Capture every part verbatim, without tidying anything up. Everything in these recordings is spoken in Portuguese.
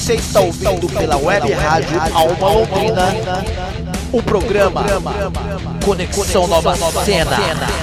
Você está ouvindo pela Web Rádio Alma Londrina o programa Conexão Nova Cena.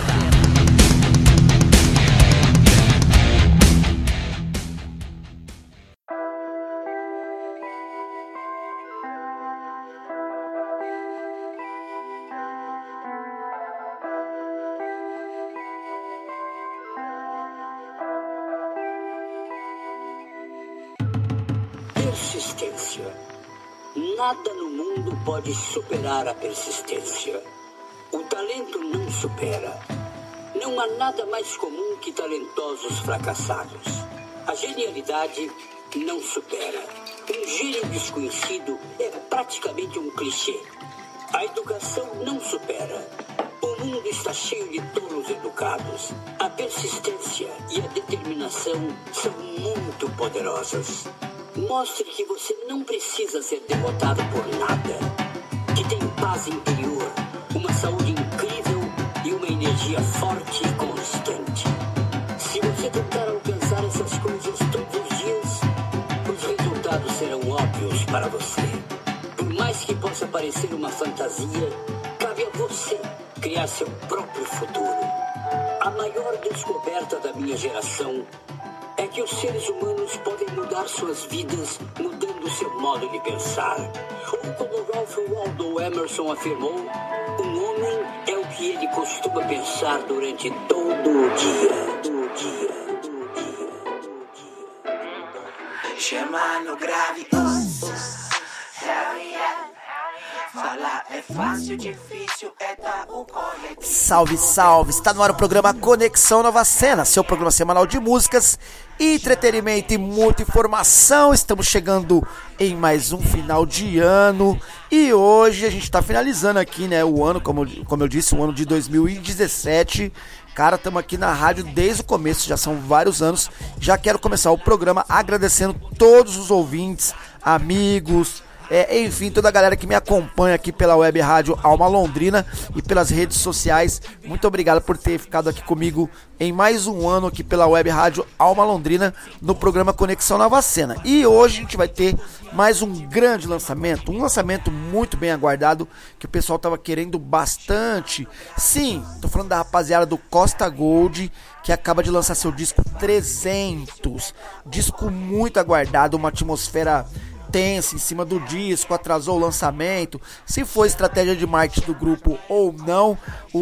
Persistência. Nada no mundo pode superar a persistência. O talento não supera. Não há nada mais comum que talentosos fracassados. A genialidade não supera. Um gênio desconhecido é praticamente um clichê. A educação não supera. O mundo está cheio de tolos educados. A persistência e a determinação são muito poderosas. Mostre que você não precisa ser derrotado por nada. Que tem paz interior, uma saúde incrível e uma energia forte e constante. Se você tentar alcançar essas coisas todos os dias, os resultados serão óbvios para você. Por mais que possa parecer uma fantasia, cabe a você criar seu próprio futuro. A maior descoberta da minha geração é que os seres humanos podem mudar suas vidas mudando seu modo de pensar. Ou como Ralph Waldo Emerson afirmou, um homem é o que ele costuma pensar durante todo o dia. Do dia, do dia, do dia. Chama no grave, us, hell yeah. Falar é fácil, difícil é dar o coletivo. Salve, salve! Está no ar o programa Conexão Nova Cena, seu programa semanal de músicas, entretenimento e muita informação. Estamos chegando em mais um final de ano e hoje a gente está finalizando aqui, né, o ano, como, como eu disse, o ano de dois mil e dezessete. Cara, estamos aqui na rádio desde o começo, já são vários anos. Já quero começar o programa agradecendo todos os ouvintes, amigos, É, enfim, toda a galera que me acompanha aqui pela Web Rádio Alma Londrina e pelas redes sociais. Muito obrigado por ter ficado aqui comigo em mais um ano aqui pela Web Rádio Alma Londrina no programa Conexão Nova Cena. E hoje a gente vai ter mais um grande lançamento, um lançamento muito bem aguardado, que o pessoal tava querendo bastante. Sim, tô falando da rapaziada do Costa Gold, que acaba de lançar seu disco trezentos. Disco muito aguardado, uma atmosfera tensa em cima do disco, atrasou o lançamento. Se foi estratégia de marketing do grupo ou não,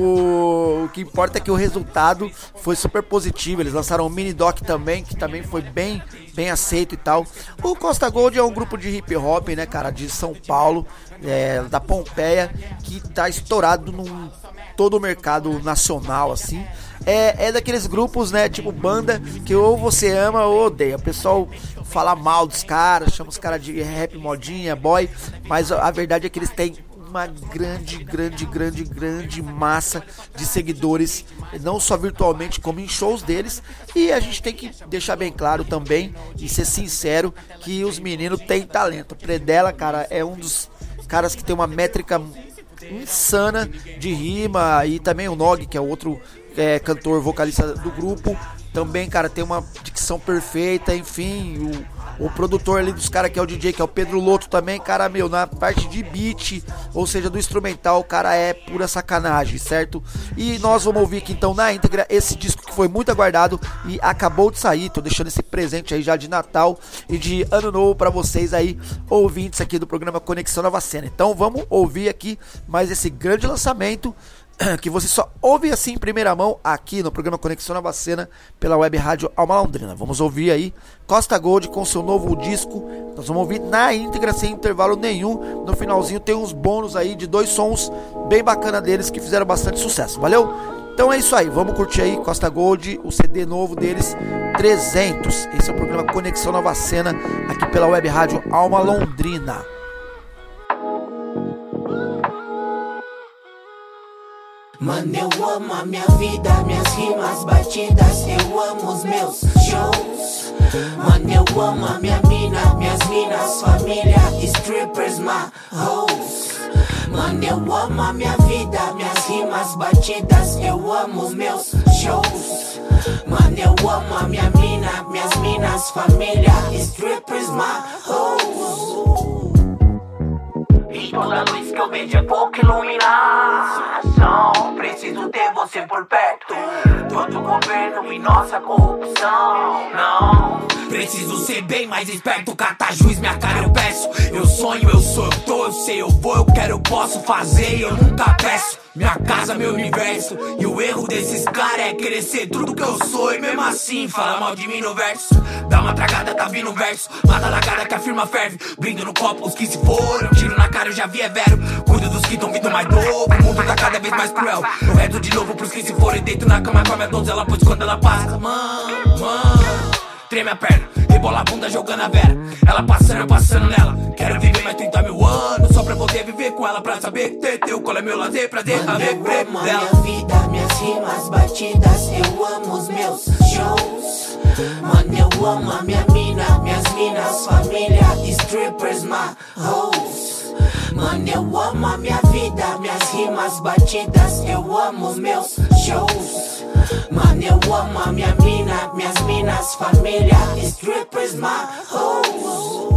o, o que importa é que o resultado foi super positivo. Eles lançaram um mini doc também, que também foi bem, bem aceito e tal. O Costa Gold é um grupo de hip hop, né, cara, de São Paulo, é, da Pompeia, que tá estourado num todo o mercado nacional, assim. É, é daqueles grupos, né, tipo banda, que ou você ama ou odeia. O pessoal fala mal dos caras, chama os caras de rap modinha, boy, mas a verdade é que eles têm uma grande, grande, grande, grande massa de seguidores, não só virtualmente, como em shows deles. E a gente tem que deixar bem claro também, e ser sincero, que os meninos têm talento. O Predella, cara, é um dos caras que tem uma métrica insana de rima, e também o Nog, que é outro é, cantor, vocalista do grupo, também, cara, tem uma dicção perfeita. Enfim, o, o produtor ali dos caras, que é o D J, que é o Pedro Lotto também, cara, meu, na parte de beat, ou seja, do instrumental, o cara é pura sacanagem, certo? E nós vamos ouvir aqui então na íntegra esse disco que foi muito aguardado e acabou de sair. Tô deixando esse presente aí já de Natal e de Ano Novo pra vocês aí, ouvintes aqui do programa Conexão Nova Cena. Então vamos ouvir aqui mais esse grande lançamento, que você só ouve assim em primeira mão aqui no programa Conexão Nova Cena pela Web Rádio Alma Londrina. Vamos ouvir aí Costa Gold com seu novo disco. Nós vamos ouvir na íntegra, sem intervalo nenhum. No finalzinho tem uns bônus aí de dois sons bem bacana deles que fizeram bastante sucesso, valeu? Então é isso aí, vamos curtir aí Costa Gold, o C D novo deles, trezentos. Esse é o programa Conexão Nova Cena aqui pela Web Rádio Alma Londrina. Mano, eu amo a minha vida, minhas rimas batidas, eu amo os meus shows. Mano, eu amo a minha mina, minhas minas, família, strippers, my hoes. Mano, eu amo a minha vida, minhas rimas batidas, eu amo os meus shows. Mano, eu amo a minha mina, minhas minas, família, strippers, my hoes. toda luz que eu vejo é pouca iluminação. Preciso ter você por perto. Todo governo e nossa corrupção, não. Preciso ser bem mais esperto, catar juiz, minha cara eu peço. Eu sonho, eu sou, eu tô, eu sei, eu vou, eu quero, eu posso fazer e eu nunca peço. Minha casa, meu universo. E o erro desses caras é querer ser tudo que eu sou e mesmo assim fala mal de mim no verso. Dá uma tragada, tá vindo verso. Mata na cara que a firma ferve. Brindo no copo os que se foram. Tiro na cara, eu já vi é vero. Cuido dos que tão vindo mais novo. O mundo tá cada vez mais cruel. Eu rezo de novo pros que se foram e deito na cama com a minha donzela. Pois quando ela passa, mano, mano, treme a perna, rebola a bunda jogando a vera. Ela passando, eu passando nela. Quero viver mais trinta mil anos só pra poder viver com ela. Pra saber ter teu, qual é meu lazer, prazer. Mano, a ver eu amo dela. minha vida, minhas rimas batidas. Eu amo os meus shows. Mano, eu amo a minha mina, minhas minas, família, strippers, my hoes. Mano, eu amo a minha vida, minhas rimas batidas. Eu amo os meus shows. Mano, eu amo a minha mina, minhas minas, família, strippers, my hoes.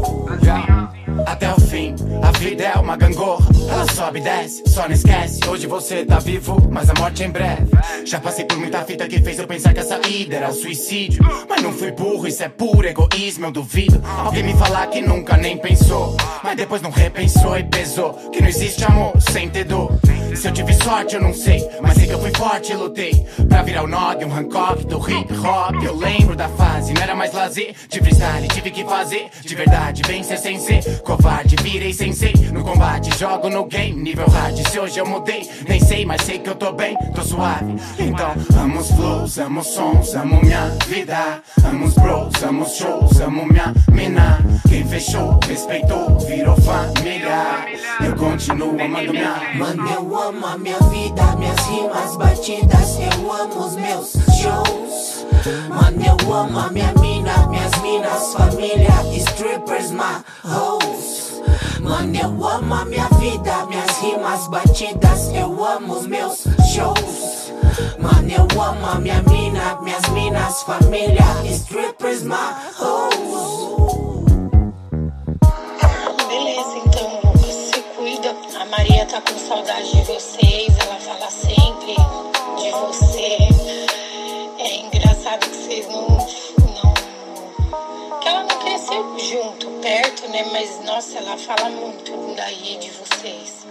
Até o fim, a vida é uma gangorra. Ela sobe e desce, só não esquece. Hoje você tá vivo, mas a morte é em breve. Já passei por muita fita que fez eu pensar que a saída era o suicídio. Mas não fui burro, isso é puro egoísmo, eu duvido. Alguém me falar que nunca nem pensou, mas depois não repensou e pesou. Que não existe amor sem ter dor. Se eu tive sorte eu não sei, mas sei que eu fui forte e lutei pra virar o Nog, um Hancock do hip hop. Eu lembro da fase, não era mais lazer. De freestyle tive que fazer, de verdade vencer sem ser covarde, virei sensei no combate, jogo no game, nível hard. Se hoje eu mudei, nem sei, mas sei que eu tô bem, tô suave. Então amo os flows, amo os sons, amo minha vida. Amo os bros, amo os shows, amo minha mina. Quem fechou, respeitou, virou família. Eu continuo amando minha. Mano, eu amo a minha vida, minhas rimas batidas. Eu amo os meus shows. Mano, eu amo a minha mina, minhas minas, família, strippers, my hoes. Mano, eu amo a minha vida, minhas rimas batidas. Eu amo os meus shows. Mano, eu amo a minha mina, minhas minas, família, strippers, my hoes. Beleza, então, Lucas, se cuida. A Maria tá com saudade de vocês, ela fala sempre de você. É engraçado que vocês não, não... que ela não cresceu junto, perto, né? Mas, nossa, ela fala muito daí de vocês.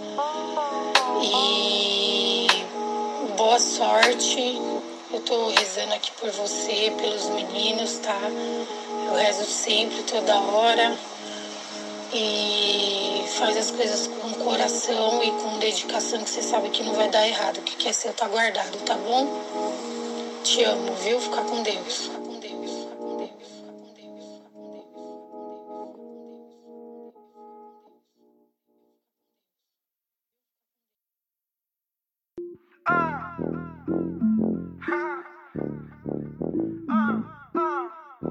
E boa sorte. Eu tô rezando aqui por você, pelos meninos, tá? Eu rezo sempre, toda hora. E faz as coisas com coração e com dedicação, que você sabe que não vai dar errado. O que quer ser tá guardado, tá bom? Te amo, viu? Fica com Deus. Fica com Deus. Fica com Deus. Fica com Deus. Fica com Deus. Ah. Ah. Ah.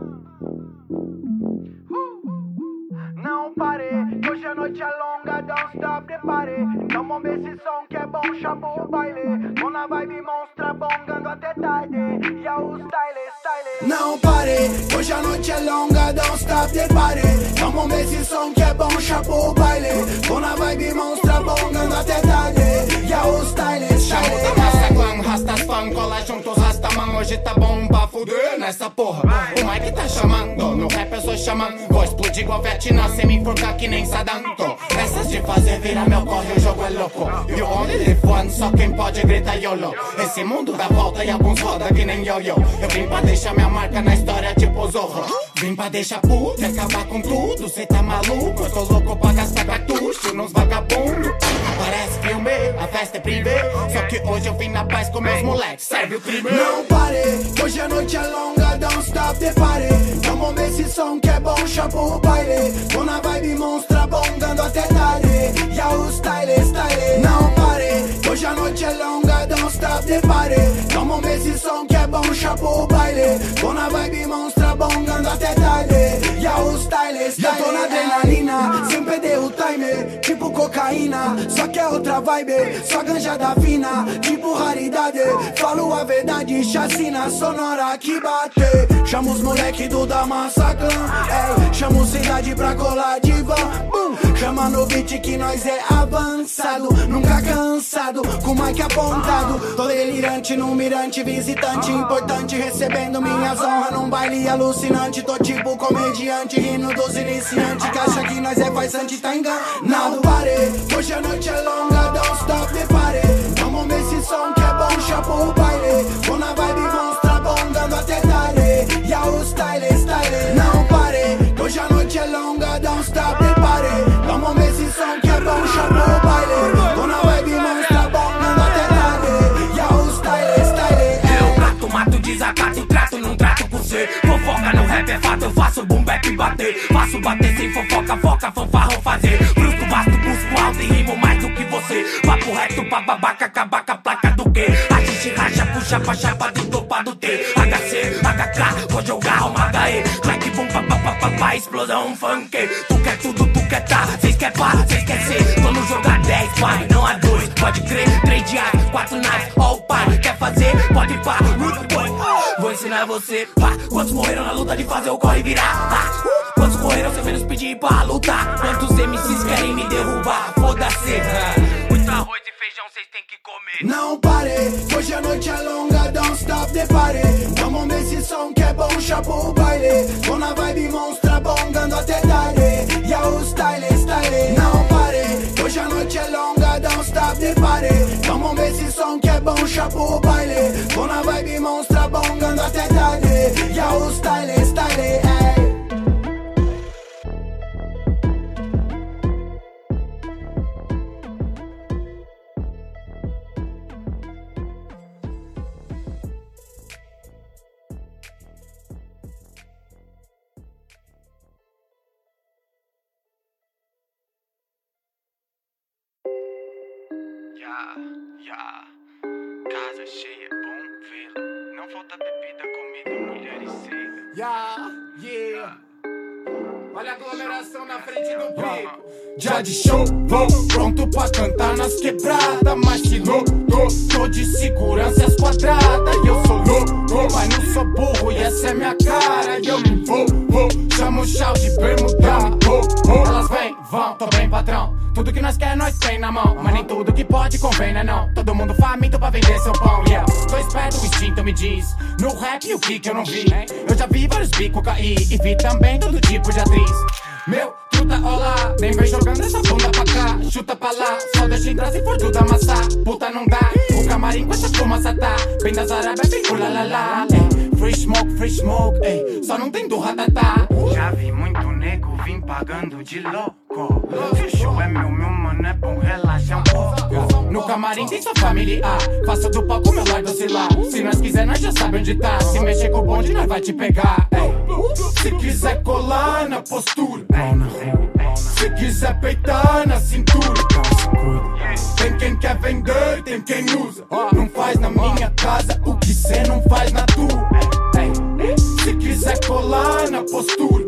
Não parei, hoje a noite é longa, don't stop the party. Então vamos ver esse som que é bom, chama o baile. Tô na vibe monstra, bongando até tarde. E a o style, style. Não parei, hoje a noite é longa, don't stop the party. Então vamos ver esse som que é bom, chama o baile. Tô na vibe monstra, bongando até tarde. E a o style, style. Rasta clã, rastas fã, cola juntos, rastaman. Hoje tá bom pra fuder nessa porra. O Mike tá chamando, no rap eu sou xamã. Vou explodir igual Vietnã, sem me enforcar que nem Saddam. Essas de fazer virar meu corre, o jogo é louco. You only live once, só quem pode grita YOLO. Esse mundo dá volta e alguns roda que nem yo-yo. Eu vim pra deixar minha marca na história tipo Zorro. Vim pra deixar puto e acabar com tudo. Cê tá maluco? Eu tô louco pra gastar cartucho nos vagabundos. Parece filme, a festa é privê. Só que hoje eu vim na paz com meus moleques. Serve o crime. Não parei, hoje a noite é longa, don't stop the party. Vamos ver esse som que é bom, chama o baile. Tô na vibe monstra, bongando até tarde. E a o style, style. Não parei, hoje a noite é longa, don't stop the party. Vamos ver esse som que é bom, chama o baile. Tô na vibe monstra, bongando até tarde. E a o style, style. Eu tô na adrenalina, sem perder o timer. Tipo cocaína, só que é outra vibe, só ganja da fina, tipo raridade. Falo a verdade, chacina sonora que bate. Chama os moleque do da massa clã, ei, chama os cidade pra colar de van, boom. Chama no beat que nós é avançado, nunca cansado, com o mic apontado. Tô delirante no mirante, visitante importante, recebendo minhas honras num baile alucinante. Tô tipo comediante, rindo dos iniciantes, que acha que nós é faisante, tá enganado. Pare, hoje a noite é longa, don't stop the party. Vamos ver esse som que é bom, chapa o baile. Tô na vibe monstra, bongando até tarde. E a o style, style, não pare. Hoje a noite é longa, don't stop the party. Vamos ver esse som que é bom, chapa o baile. Tô na vibe monstra, bongando até tarde. E a o style, style, eu trato, mato, desacato, trato, não trato com cê. Fofoca no rap é fato, eu faço boom bap e bater. Faço bater sem fofoca, foca, fanfarrão fazer. Bruto, basto, busco alto e rimo mais do que você. Papo reto pra babaca, acabar com a placa do quê? A gente racha, puxa pra chapa do topa do T. H C, H K, vou jogar uma H E. Clack, bum, pa, pa, pa, pa, pa, explosão funk. Tu quer tudo, tu quer tá, cês quer pá, cês quer ser. Vamos jogar dez, pai, não há dois. Pode crer, três dias, quatro nights, all pai. Quer fazer, pode pá, root boy. Vou ensinar você, pá. Quantos morreram na luta de fazer o corre virar, pá. Quantos correram sem menos pedir pra lutar? Quantos M Cs querem me derrubar? Foda-se, muito arroz e feijão cês tem que comer. Não pare, hoje a noite é longa, don't stop the party. Vamos ver esse som que é bom, chapa o baile. Tô na vibe monstra, bongando até tarde. E a o style, style, não pare. Hoje a noite é longa, don't stop the party. Vamos ver esse som que é bom, chapa o baile. Tô na vibe monstra, bongando até tarde. E a o style, style, ei. Ya, ya, casa cheia, bom vê-la. Não falta bebida, comida, mulher e ceia. Ya, yeah. Olha a aglomeração na frente do pico. Já de show, vou pronto pra cantar nas quebradas. Mas se louco, tô de segurança às quadradas. E eu sou louco, mas não sou burro e essa é minha cara. E eu me vou, vou, chamo o chau de bermuda. Vou, vou, elas vêm, vão, tô bem patrão. Tudo que nós quer, nós tem na mão. Mas nem tudo que pode convém, né não? Todo mundo faminto pra vender seu pão, yeah. Tô esperto, o instinto me diz. No rap, o que que eu não vi? Eu já vi vários bicos cair e vi também todo tipo de atriz. Meu, truta, olá, nem vem jogando essa bunda pra cá. Chuta pra lá, só deixa entrar se for tudo amassar. Puta, não dá, o camarim com essa fumaça tá. Bem das arábias, bem ulalalá. Free smoke, free smoke, ei, só não tem do ratatá. Já vi muito nego vim pagando de louco. Se o show é meu, meu mano é bom, relaxa um pouco. No camarim tem sua familiar, faça do palco meu lado oscilar. Se nós quiser, nós já sabe onde tá. Se mexer com o bonde, nós vai te pegar, ei. Se quiser colar na postura, se quiser peitar na cintura, tem quem quer vender, tem quem usa. Não faz na minha casa o que cê não faz na tua. Se quiser colar na postura,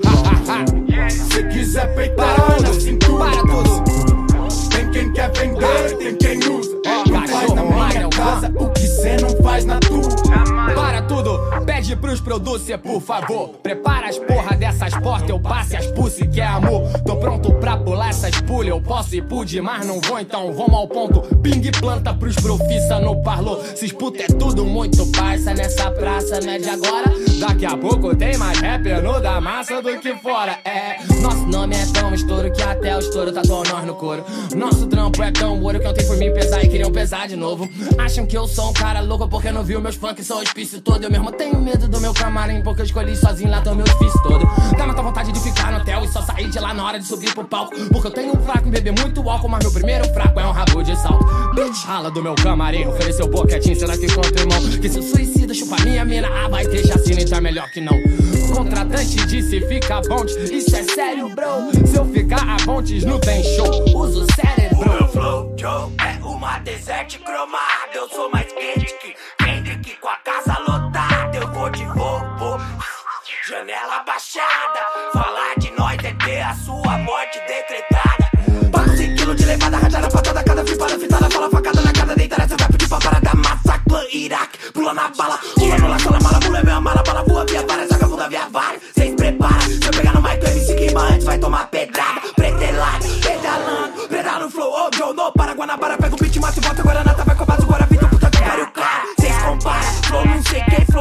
se quiser peitar na cintura, tem quem quer vender, tem quem usa. Não faz na minha casa o que cê não faz na tua. Para tudo, pede pros producer, por favor. Prepara as porra dessas portas, eu passe as pussy que é amor. Tô pronto pra pular essas pulhas, eu posso ir pude, mas não vou, então vamos ao ponto. Ping planta pros profissa no parlô. Se esputa é tudo muito parça nessa praça, não é de agora. Daqui a pouco tem mais rapper no da massa do que fora. É, nosso nome é tão estouro que até o estouro tatuou nós no couro. Nosso trampo é tão ouro que ontem por mim pesar e queriam pesar de novo. Acham que eu sou um cara louco porque não viu meus funk, são hospício todo. Eu mesmo tenho medo do meu camarim porque eu escolhi sozinho lá, tô meu difícil todo. Dá muita vontade de ficar no hotel e só sair de lá na hora de subir pro palco. Porque eu tenho um fraco em beber muito álcool, mas meu primeiro fraco é um rabo de salto. Bitch, rala do meu camarim, ofereceu boquetinho, será que conta, irmão? Que se o suicida chupa minha mina, ah, vai ter chacina, então é melhor que não. Contratante disse fica bonde, isso é sério, bro. Se eu ficar a bondes, não tem show, uso o cérebro. O meu flow, Joe, é uma desert cromada. Eu sou mais quente que Kendrick com a casa lotada. Eu vou de Volvo, janela baixada. Falar de nós é ter a sua morte decretada. Pago cem quilos de levada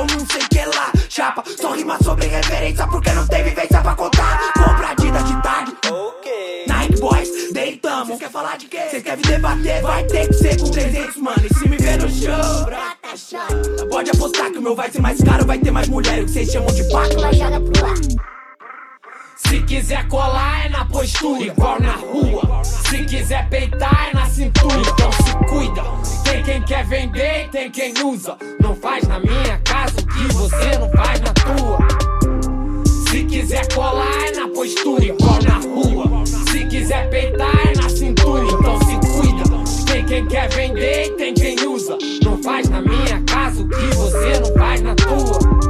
não sei que lá. Chapa, só rima sobre referência porque não tem vivência pra contar. Compra Adidas de tag, ok. Nike Boys, deitamos. Cês quer falar de quê? Cês quer me debater? Vai ter que ser com trezentos, mano. E se me ver no show, brota chata. Pode apostar que o meu vai ser mais caro, vai ter mais mulher. O que cês chamam de paco, ela joga pro ar. Se quiser colar é na postura, igual na rua. Se quiser peitar é na cintura, então se cuida. Tem quem quer vender e tem quem usa. Não faz na minha casa o que você não faz na tua. Se quiser colar é na postura, igual na rua. Se quiser peitar é na cintura, então se cuida. Tem quem quer vender e tem quem usa. Não faz na minha casa o que você não faz na tua.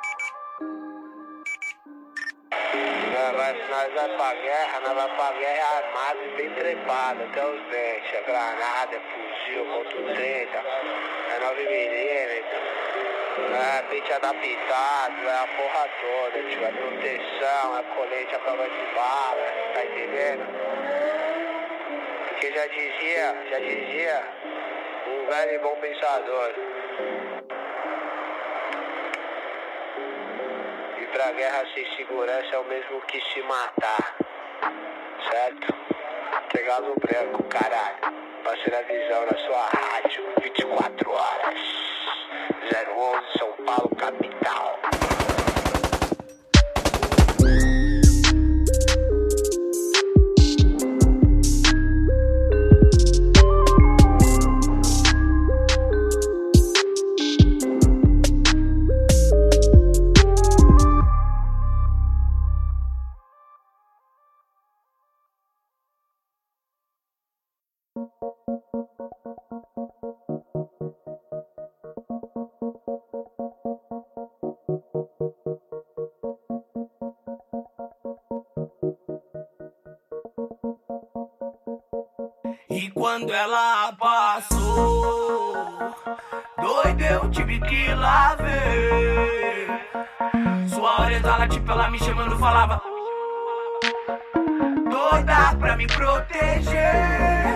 Nós vai pra guerra, nós vai pra guerra armado e bem trepado, até os dentes, é granada, é fuzil, ponto trinta, é nove milímetros, é pente adaptado, é a porra toda, tio, é proteção, é colete à prova de bala, tá entendendo? Porque já dizia, já dizia, um velho e bom pensador. Pra guerra sem segurança é o mesmo que se matar, certo? Pegado branco, caralho. Passando a visão na sua rádio, vinte e quatro horas. zero onze São Paulo, capital. E quando ela passou, doido, eu tive que ir lá ver. Sua orelha, tipo, ela me chamando, falava doida pra me proteger.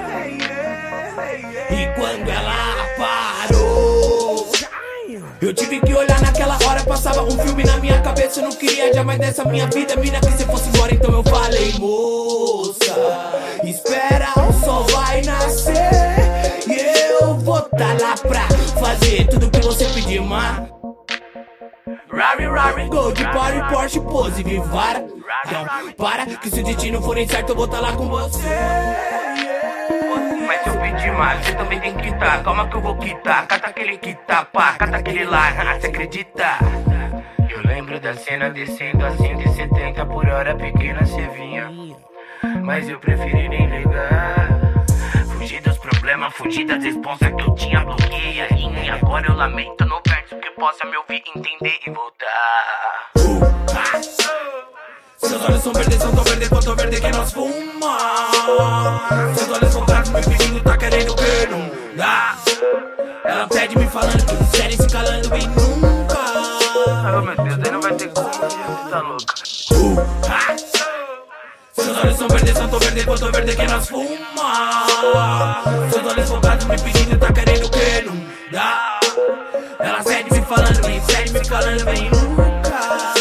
E quando ela parou, eu tive que olhar naquela hora. Passava um filme na minha cabeça, eu não queria jamais dessa minha vida. Mina, que se fosse embora, então eu falei, moça, espera, o sol vai nascer e eu vou tá lá pra fazer tudo que você pedir, mano. Rari, rari, gold, party, Porsche, pose, vivara. Então, para, que se o destino for incerto, eu vou tá lá com você. Mas se eu pedir mais, você também tem que quitar. Calma que eu vou quitar, cata aquele quitar, pá, cata aquele lá, você acredita? Eu lembro da cena descendo a cento e setenta por hora, pequena cê vinha, mas eu preferi nem ligar. Fugir dos problemas, fugir das responsas que eu tinha, bloqueei a linha. E agora eu lamento no verso que possa me ouvir, entender e voltar. uh, ah. Seus olhos são verdes, são tão verdes quanto verde que nós fuma. Seus olhos são bravos, me pedindo, tá querendo que não dá. Ela pede me falando que querem se calando e nunca. Ai, oh, meu Deus, aí não vai ter como, você tá louca. uh, ah. Seus olhos são verdes, são tão verdes quanto verde que nós fuma. Seus olhos focados me pedindo, tá querendo que não dá. Ela pede me falando, vem, pede me calando, vem nunca.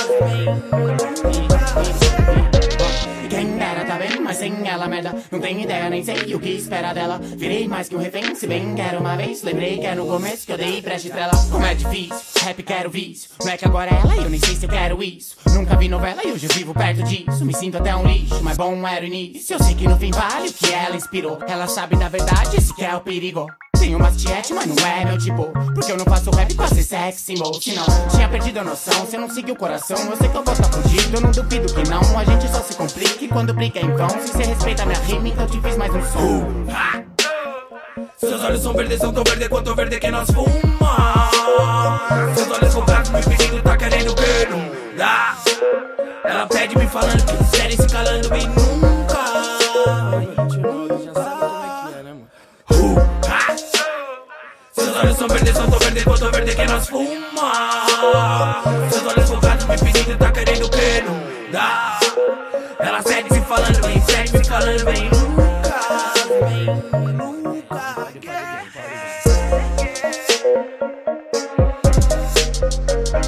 Quem dera tá bem, mas sem ela merda. Não tenho ideia, nem sei o que espera dela. Virei mais que um refém, se bem quero uma vez. Lembrei que é no começo que eu dei preste pra ela. Como é difícil, rap quero vício. Não é que agora é ela e eu nem sei se eu quero isso. Nunca vi novela e hoje eu vivo perto disso. Me sinto até um lixo, mas bom era o início. Eu sei que no fim vale o que ela inspirou. Ela sabe da verdade, esse que é o perigo. Tenho umas tiete, mas não é meu tipo. Porque eu não faço rap pra ser sexy, mo. Se não, tinha perdido a noção. Se eu não seguir o coração, eu sei que eu vou estar fudido. Eu não duvido que não, a gente só se complica. E quando briga é em vão, se você respeita minha rima, então te fiz mais um som. uh, ah. Seus olhos são verdes, são tão verdes quanto verde que nós fuma. Seus olhos focados me pedindo, tá querendo que não dá. Ela pede me falando que querem se calando e nunca. uh, ah. Seus olhos são verdes, são tão verdes quanto verde que nós fuma. Seus olhos focados me pedindo, tá querendo que não dá. Ela pede me falando, vem, pede me calando, vem nunca, vem nunca. Yeah, yeah.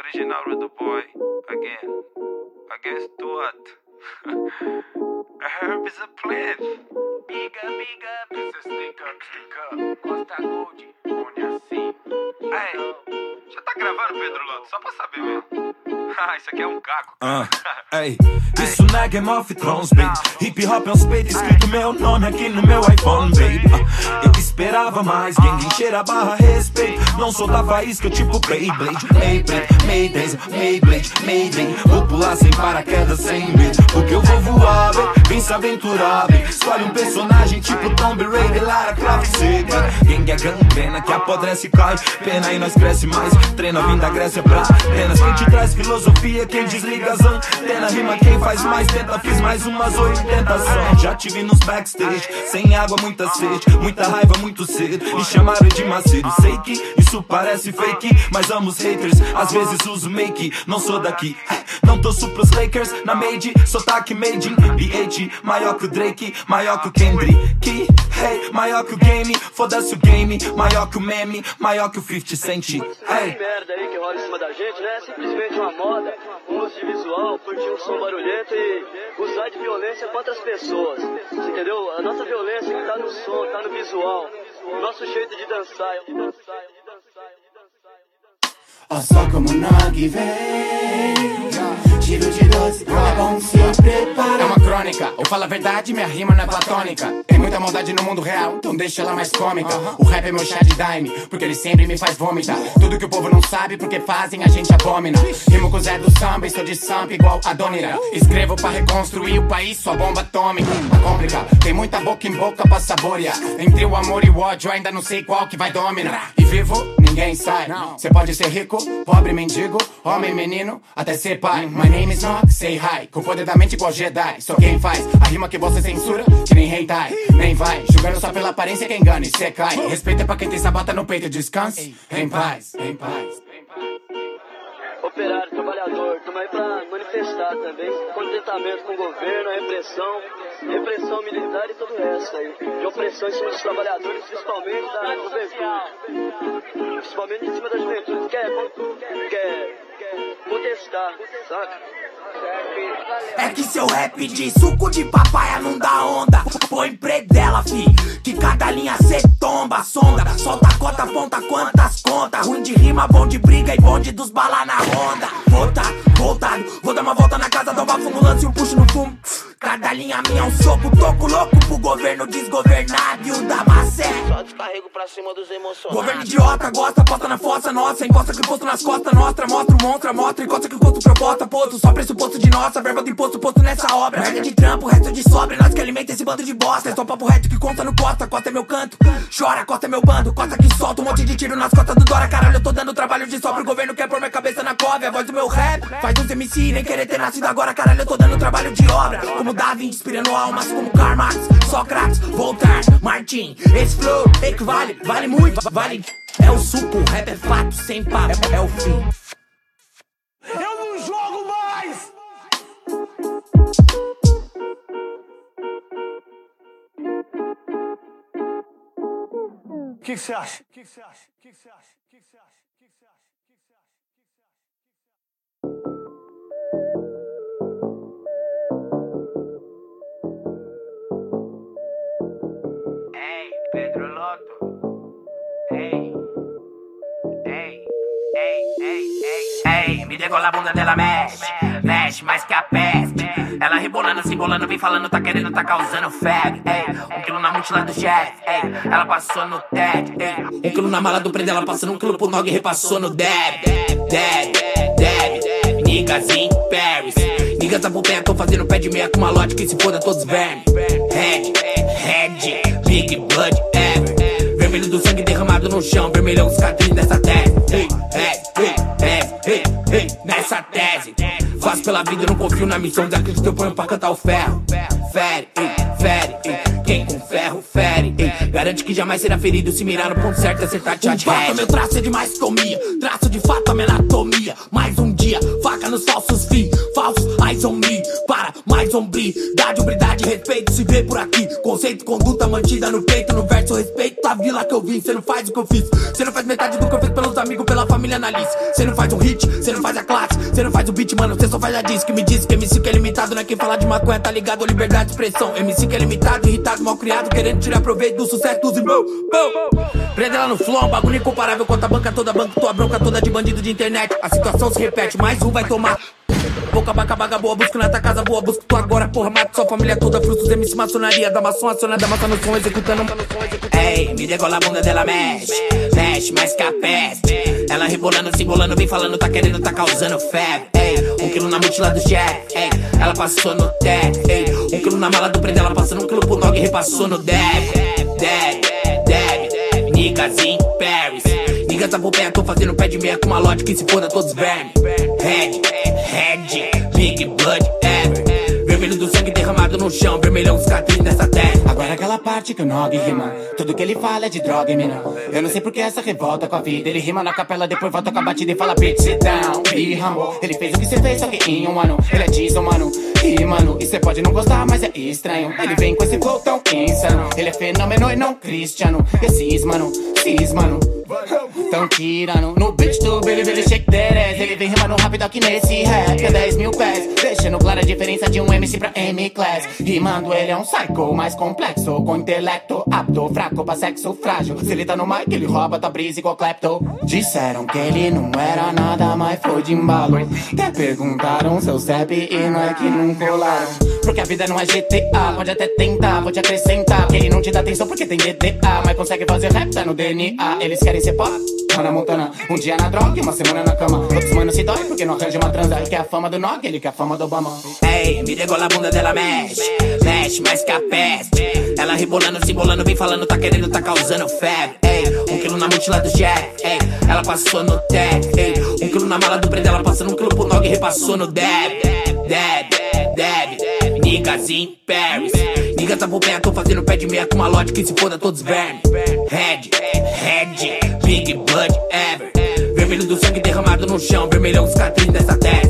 Original Rude Boy, again. Against what? Herb is a plant. Big up, big up. This is stick up, stick up. Costa Gold, onde assim. Ei, já tá gravando, Pedro Loto? Só pra saber mesmo. Ah, isso aqui é um caco. Ah, ei, isso não é Game of Thrones, baby. Hip hop é uns peitos, escrito meu nome aqui no meu iPhone, baby. Ah, eu esperava mais, quem encher a barra, respeito. Não sou da faísca, tipo Beyblade. Beyblade, Maydays, Mayblade, Mayday. Vou pular sem paraquedas, sem medo. Porque eu vou voar, baby. Vem se aventurar, baby. Escolhe um personagem tipo Tomb Raider, Lara Croft, seca. Gang é gangrena que apodrece e cai. Pena e nós cresce mais. Treina vindo da Grécia pra Atenas. Quem te traz filosofia, quem desliga as antenas. Rima quem faz mais, tenta, fiz mais umas oitenta só. Já te vi nos backstage, sem água, muita sede. Muita raiva, muito cedo, me chamaram de macedo. Sei que isso parece fake, mas amo os haters. Às vezes uso make, não sou daqui. Não torço pros Lakers, na made, sotaque made in B H. Maior que o Drake, maior que o Kendrick. Hey, maior que o game, foda-se o game. Maior que o meme, maior que o fifty cent. Hey. Merda aí que rola em cima da gente, né? Simplesmente uma moda, um uso de visual, curtir um som barulhento e usar de violência contra as pessoas. Você entendeu? A nossa violência que tá no som, tá no visual. O nosso jeito de dançar, de dançar, de dançar, de dançar. Ó só como Nog vem. Tiro de doze, é bom se preparar. É uma crônica, ou fala a verdade, minha rima não é platônica. Tem muita maldade no mundo real, então deixa ela mais cômica. O rap é meu chá de dime, porque ele sempre me faz vomitar. Tudo que o povo não sabe, porque fazem a gente abomina. Rimo com o Zé do samba, estou de sampa igual a Donira. Escrevo pra reconstruir o país, sua bomba atômica. Pra complicar, tem muita boca em boca pra saborear. Entre o amor e o ódio, ainda não sei qual que vai dominar. E vivo, ninguém sai. Cê pode ser rico, pobre, mendigo, homem, menino, até ser pai. My name is Nog, say hi. Com o poder da mente igual Jedi. Só quem faz a rima que você censura, que nem hentai. Nem vai, julgando só pela aparência quem engana e cê cai. Respeito é pra quem tem sabata no peito, descanse em paz, em paz. Operário, trabalhador, tamo aí pra manifestar também. Contentamento com o governo, a repressão, repressão militar e todo o resto aí. De opressão em cima dos trabalhadores, principalmente da juventude. Principalmente em cima da juventude, que quer, quer protestar, saca? É que seu rap de suco de papaya não dá onda. Põe predela, fi, que cada linha cê tomba, sonda. Solta a cota, ponta quantas contas. Ruim de rima, bom de briga e bonde dos bala na ronda. Voltar, voltado, vou dar uma volta na casa, dar um bafo no lance e um puxo no fumo. Cada linha minha é um soco, toco louco pro governo desgovernado e o da macé. Só descarrego pra cima dos emocionados. Governo idiota, gosta, posta na fossa nossa. Encosta que posto nas costas, mostra, mostra o monstro, mostra. Encosta que o custo proposta, posto, só pressuposto de nossa. Verba do imposto posto nessa obra. Merda de trampo, resto de sobra. Nós que alimenta esse bando de bosta. É só papo reto que conta no costa. Costa é meu canto, chora, costa é meu bando. Costa que solta um monte de tiro nas costas do Dora. Caralho, eu tô dando trabalho de sobra. O governo quer pôr minha cabeça na cova. É a voz do meu rap, faz uns M C nem querer ter nascido agora. Caralho, eu tô dando trabalho de obra. Como Davi, inspirando almas como Karl Marx, Sócrates, Voltaire, Martin. Esse flow equivale, vale muito, vale. É o suco, o rap é fato, sem papo, é, é o fim. Eu não jogo mais! O que você acha? O que você acha? O que você acha? O que você acha? O que você acha? Ei, Pedro Loto. Ei, ei, ei, ei, ei. Ei, me degola a bunda dela, mexe, mexe mais que a peste. Ela rebolando, se embolando, vem falando, tá querendo, tá causando fag. Ei, um quilo na mochila do chefe, ei, ela passou no T E D. Ei, um quilo na mala do prende, ela passando um quilo pro Nog e repassou no Deb. Deb, Deb, niggas in Paris. Niggas da pupeia, tô fazendo pé de meia com uma lote que se foda todos vermes. Red, red, big blood ever. Vermelho do sangue derramado no chão, vermelhão cicatriz dessa tese. Ei, ei, ei, ei, ei, nessa tese. Faço pela vida, não confio na missão. Desacredito, eu ponho pra cantar o ferro. Fere, ei, fere, ei. Quem com ferro fere, ei. Garante que jamais será ferido se mirar no ponto certo e acertar de chat. Fato, meu traço é de mais comia. Traço de fato a minha anatomia. Mais um dia, faca nos falsos fins. Falsos eyes on me. Para mais hombridade, hombridade, respeito se vê por aqui. Conceito, conduta mantida no peito. No verso, respeito a vila que eu vim. Cê não faz o que eu fiz. Cê não faz metade do que eu fiz pelos amigos, pela família na lista. Cê não faz um hit, cê não faz a Cê não faz o beat, mano, cê só faz a disco. Que me disse que M C que é limitado, não é quem fala de maconha, tá ligado? Liberdade de expressão. M C que é limitado, irritado, mal criado, querendo tirar proveito do sucesso dos irmãos. Prende ela no flow, um bagulho incomparável. Conta a banca toda, banca tua bronca toda de bandido de internet. A situação se repete, mais um vai tomar. Boca, baca, baga boa, busco na tua casa boa, busco tu agora, porra, mata sua família toda, frutos, M C, maçonaria, da maçom acionada, massa no som, executando, mano, som, executando. Ei, me degola a bunda dela, mexe, mexe, mais que a peste. Ela rebolando, se embolando, vem falando, tá querendo, tá causando febre. Ei, um quilo na mochila do chefe, ei, ela passou no teste. Ei, um quilo na mala do prende, ela passando um quilo pro nog e repassou no deb, deb, deb, niggas in Paris. Niggas da Pompeia, tô fazendo pé de meia com uma lote que se foda todos vermes. Red, red, big blood ever. Vermelho do sangue derramado no chão, vermelhão cicatriz dessa terra. Agora aquela parte que o Nog rima, tudo que ele fala é de droga e mina. Eu não sei porque essa revolta com a vida. Ele rima na capela, depois volta com a batida e fala bitch, sit down, be humble. Ele fez o que cê fez, só que em um ano. Ele é diesel, mano, e mano, e cê pode não gostar, mas é estranho. Ele vem com esse flow tão insano. Ele é fenômeno e não cristiano. Esses mano, cis mano, tão tirando no beat do Billy Billy Shake That Ass. Ele vem rimando rápido aqui nesse rap, é dez mil pés, deixando clara a diferença de um M C pra M-Class. Rimando ele é um psycho mais complexo, com intelecto apto, fraco pra sexo frágil. Se ele tá no mic ele rouba tua brisa igual Klepto. Disseram que ele não era nada, mas foi de embalo. Até perguntaram seu C E P e não é que não colaram. Porque a vida não é G T A, pode até tentar, vou te acrescentar. Que ele não te dá atenção porque tem D D A, mas consegue fazer rap, tá no D N A. Eles querem ser pop, Hannah Montana. Um dia na droga e uma semana na cama. Outros mano se dói porque não arranja uma transa. Ele quer a fama do Nog, ele quer a fama do Obama. Ei, me degola a bunda dela, mexe, mexe mais que a peste. Ela rebolando, se embolando, vem falando, tá querendo, tá causando febre. Ei, um quilo na mochila do chefe, ei, ela passou no teste. Ei, um quilo na mala do prende, ela passando um quilo pro Nog e repassou no deb, deb, deb, niggas in Paris. Niggas da Pompeia, tô fazendo pé de meia com uma lote que se foda todos vermes. Red, red, big blood ever. Vermelho do sangue derramado no chão, vermelhão cicatriz dessa terra.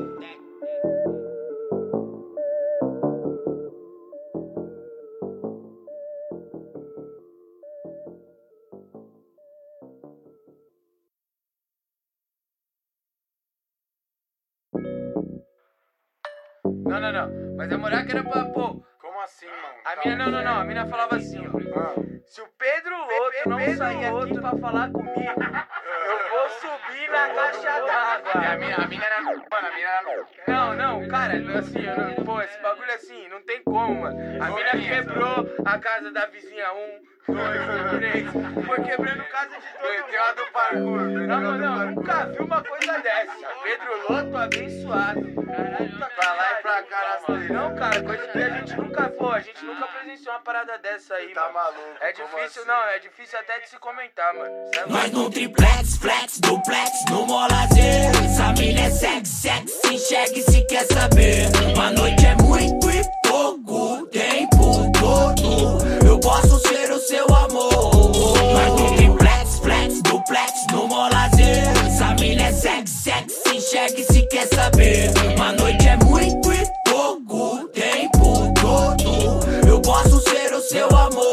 Não, não, não. Mas a moral que era pra, pô. Como assim, mano? A mina, não, não, não. A mina falava assim, ó. Ah. Se o Pedro Loto não Pedro sair Loto. aqui pra falar comigo, eu vou subir na caixa d'água. A mina, a mina era. Mano, a mina era. Não, não, cara, assim, eu não, pô, esse bagulho assim, não tem como, mano. A mina quebrou a casa da vizinha um, dois, três. Foi quebrando casa de todo mundo. Meteu a do parkour. Não, não, não, nunca vi uma coisa dessa. Pedro Loto abençoado. Caralho, pra lá e pra cá. Não, cara, coisa que a gente nunca, pô, a gente nunca presenciou uma parada dessa aí, tá mano. maluco. É difícil, não, é difícil até de se comentar, mano. Sabe? Nós no triplex, flex, duplex, no molazer. Essa mina é sexy, sexy, enxergue se quer saber. Uma noite é muito e pouco tempo todo. Eu posso ser o seu amor. Nós no triplex, flex, duplex, no molazer. Essa mina é sexy, sexy, enxergue se quer saber. Uma noite é muito e pouco tempo todo. Eu posso ser o seu amor.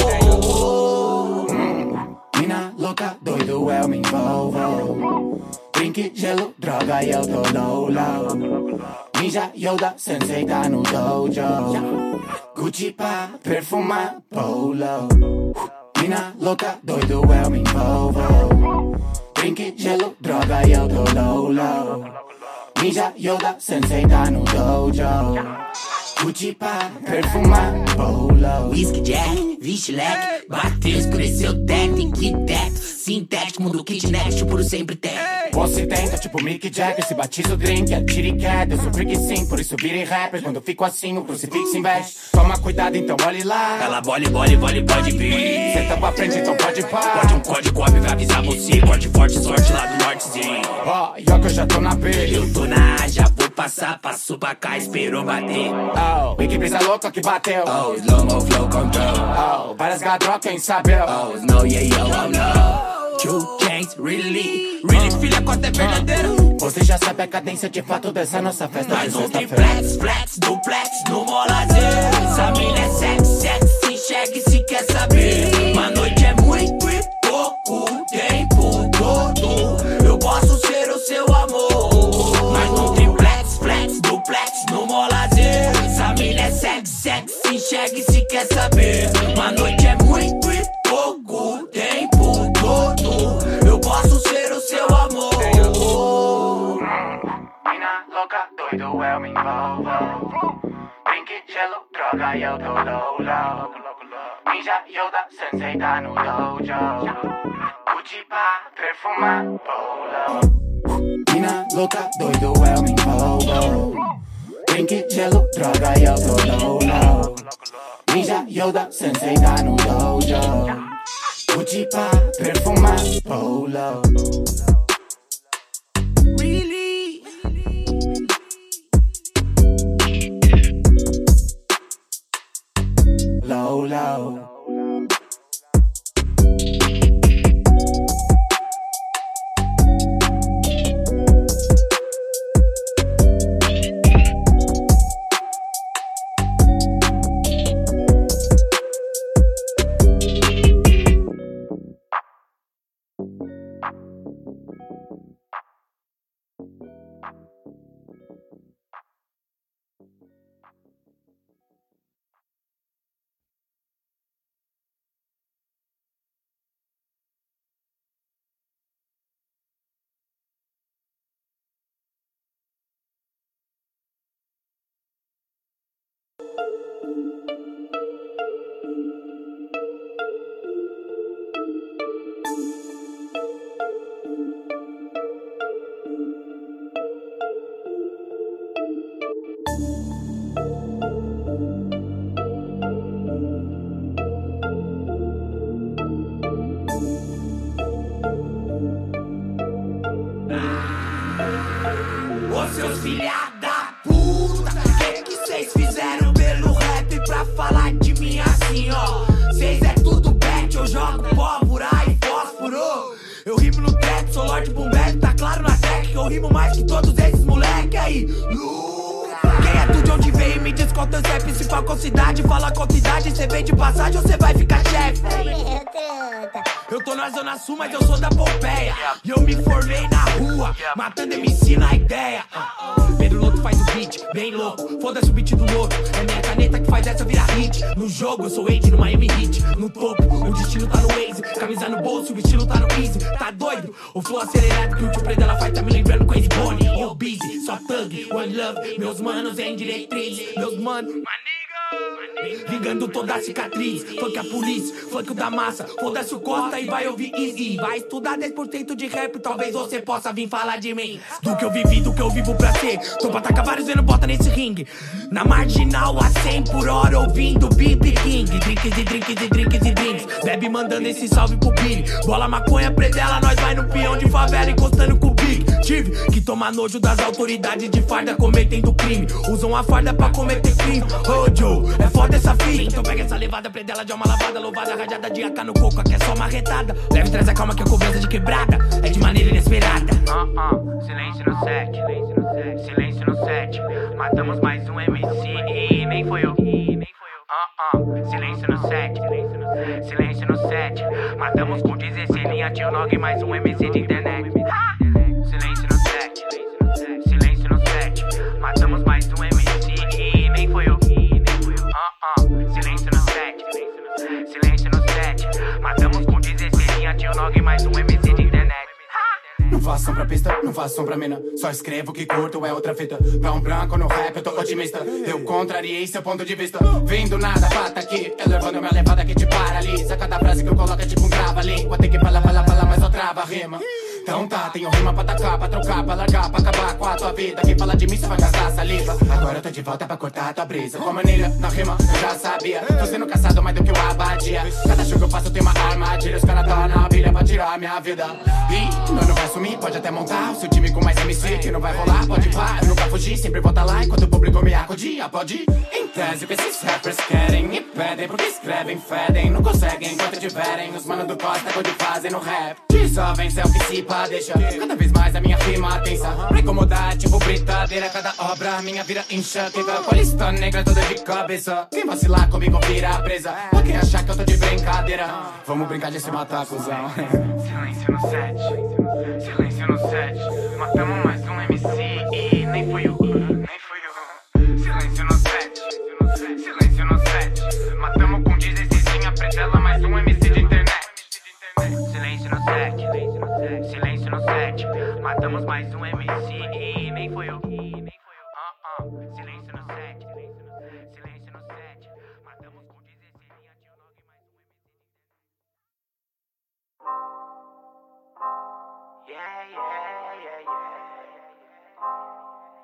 hum, Mina louca, doido, eu me envolvo. Drink, gelo, droga e eu tô low, low. Ninja, Yoda, sensei tá no dojo. Gucci pra perfumar, polo. Mina louca, doido, eu me envolvo. Drink, gelo, droga e eu tô low, low. Ninja, Yoda, sensei tá no dojo. Gucci pra perfumar, polo. Whisky Jack, vixe leque. Bateu, escureceu teto, que teto. Sintético, mundo kitnet, puro sempre teto. Você tenta, tipo Mick Jagger, se batiza o drink, atira e queda. Eu sou freak sim, por isso virei rapper. Quando eu fico assim, o crucifixo investe. Toma cuidado, então olhe lá. Ela bole, bole, bole, pode vir. Cê tá pra frente, então pode parar. Pode um código óbvio pra avisar você. Corte forte, sorte lá do nortezinho. Ó, oh, Yoka, eu já tô na B. Eu tô na A, já vou passar, passou pra cá, esperou bater. Oh, Big Brisa louca que bateu. Oh, slow mo flow control. Oh, várias gadrocas, quem sabe eu. Oh, no, yeah, yo, oh, no. Two chains, really, really, filha, conta é verdadeiro. Você já sabe a cadência de fato dessa nossa festa. Nós um triplex, flex, duplex, no molazer. Essa mina é sexy, sexy, enxergue se quer saber. Uma noite é muito e pouco tempo todo. Eu posso ser o seu amor. Nós um triplex. Mina louca, doido, eu me envolvo. Drink, gelo, droga e eu tô low, low. Ninja, Yoda, sensei tá no dojo. Gucci pra perfumar, polo. Mina louca, doido, eu me envolvo. Drink, gelo, droga e eu tô low, low. Ninja, Yoda, sensei tá no dojo. Gucci pra perfumar, polo. Really? Low, low. Ô seus filha da puta, que que cês fizeram pelo rap pra falar de mim assim, ó? Cês é tudo bet, eu jogo pólvora e fósforo. Eu rimo no trap, sou Lorde Boombeck, tá claro na track que eu rimo mais que todos esses moleque aí. Quem é tu, de onde veio? Me diz qual teu é principal com cidade. Fala qual cidade, cê vem de passagem ou cê vai ficar chefe? Eu tô na zona sul, mas eu sou da Pompeia. E eu me formei na rua, matando M C na ideia. Pedro Loto faz o beat, bem louco. Foda-se o beat do louco, é minha caneta que faz essa virar hit. No jogo eu sou Wade, no Miami Heat. No topo, o destino tá no Waze. Camisa no bolso, o estilo tá no Easy. Tá doido? O flow acelerado que o tio Preto ela faz tá me lembrando com esse Bonnie. Oh, busy, só thug, one love. Meus manos em diretriz, meus manos, ligando toda a cicatriz. Funk a polícia, funk o da massa. Foda-se o Costa e vai ouvir Easy. Vai estudar dez por cento de rap, talvez você possa vir falar de mim. Do que eu vivi, do que eu vivo pra ser. Tô pra tacar vários vendo bota nesse ringue. Na marginal a cem por hora ouvindo B B King. Drinks e drinks e drinks e drinks. Bebe mandando esse salve pro Billy. Bola maconha predela, nós vai no peão de favela encostando com o Big. Tive que tomar nojo das autoridades de farda cometendo crime. Usam a farda pra cometer crime. Oh Joe, é foda essa fita. Então pega essa levada, predela de uma lavada. Louvada, rajada de A K no coco, aqui é só uma retada. Leve, traz a calma que a cobrança de quebrada é de maneira inesperada. Uh -uh. Silêncio no set, silêncio no set, silêncio no set. Matamos mais um M C e nem foi eu, nem foi eu. Uh -uh. Silêncio no set, silêncio no set, silêncio no set. Matamos com dezesseis linha, tio Nog mais um M C de internet. Silêncio no set, silêncio no set. Matamos mais um M C e nem foi eu. Uh -uh. Silêncio no set, silêncio no set. Matamos com dezesseis linha, tio Nog mais um M C de internet. Não faço som pra pista, não faço som pra mina. Só escrevo que curto, é outra fita. Pra um branco no rap eu tô otimista. Eu contrariei seu ponto de vista. Vindo nada, bata aqui. Eu levando minha levada que te paralisa. Cada frase que eu coloco é tipo um trava-língua. Tem que falar, falar, falar, mas só trava a rima. Então tá, tenho rima pra tacar, pra trocar, pra largar, pra acabar com a tua vida. Quem fala de mim só vai gastar saliva. Agora eu tô de volta pra cortar a tua brisa. Com a manilha na rima, eu já sabia. Tô sendo caçado mais do que o abadia. Cada show que eu faço tem uma armadilha. Os caras tão na pilha pra tirar a minha vida. E nós não vai sumir, pode até montar o seu time com mais M C. Que não vai rolar, pode pá, eu nunca fugi. Sempre vou tá lá enquanto o público me acudia. Pode ir em tese o que esses rappers querem e pedem. Porque escrevem, fedem, não conseguem enquanto tiverem. Os manos do Costa quando fazem no rap. De só vencer o que se pá deixa. Cada vez mais a minha rima tensa. Pra incomodar, tipo britadeira. Cada obra minha vira enxaqueca. Com a lista negra toda de cabeça. Quem vacilar comigo vira presa. Pra quem achar que eu tô de brincadeira, vamos brincar de se matar, cuzão. Silêncio no set, silêncio no set. Matamos mais um M C e nem foi eu, nem foi eu. Silêncio no set, silêncio no set. Matamos com dezesseis linha predela mais um M C de internet. Silêncio no set, silêncio no set. Matamos mais um M C e nem foi eu.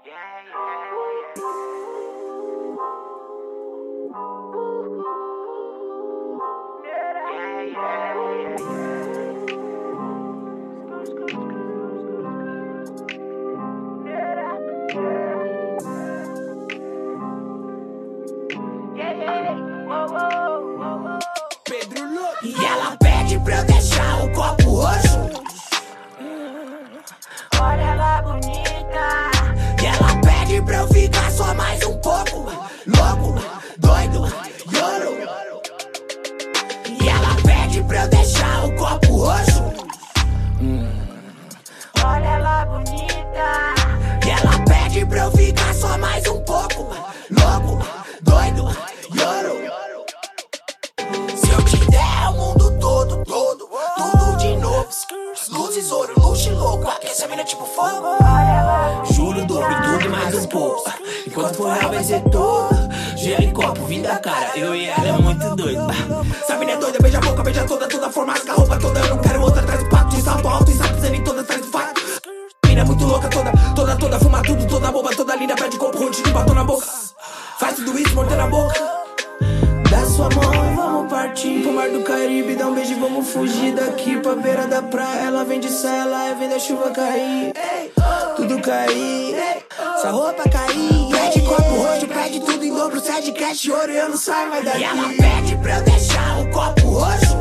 E ela pede pra eu deixar o copo roxo. Olha ela bonita. E ela pede pra eu ficar só mais um pouco. Louco, doido, yoro. E ela pede pra eu deixar o copo roxo. Olha ela bonita. E ela pede pra eu ficar só mais um pouco. Louco, doido, yoro. Se eu te der o mundo todo, todo, tudo de novo. Luzes, ouro, luxo e louco. Aquece a mina tipo fogo. Juro, dobro tudo e mais um pouco. Enquanto for real vai ser todo. Gelo e copo, vida cara. Eu e ela é muito doido. Essa mina é doida, beija a boca, beija toda, toda forma, com a roupa toda. Eu não quero outra atrás do pato, de salto alto e sabe pisando em toda atrás do fato. Mina é muito louca toda, toda, toda, fuma tudo, toda boba, toda linda, pede copo, rote de batom na boca. Faz tudo isso, mordendo a boca. Dá sua mão e vamos partir pro mar do Caribe, dá um beijo e vamos fugir daqui pra beira da praia. Ela vem de saia e vem da chuva cair, tudo cair, essa roupa cair. Pede copo roxo, pede tudo em dobro, sai de cash, ouro e eu não saio mais daqui. E ela pede pra eu deixar o copo roxo.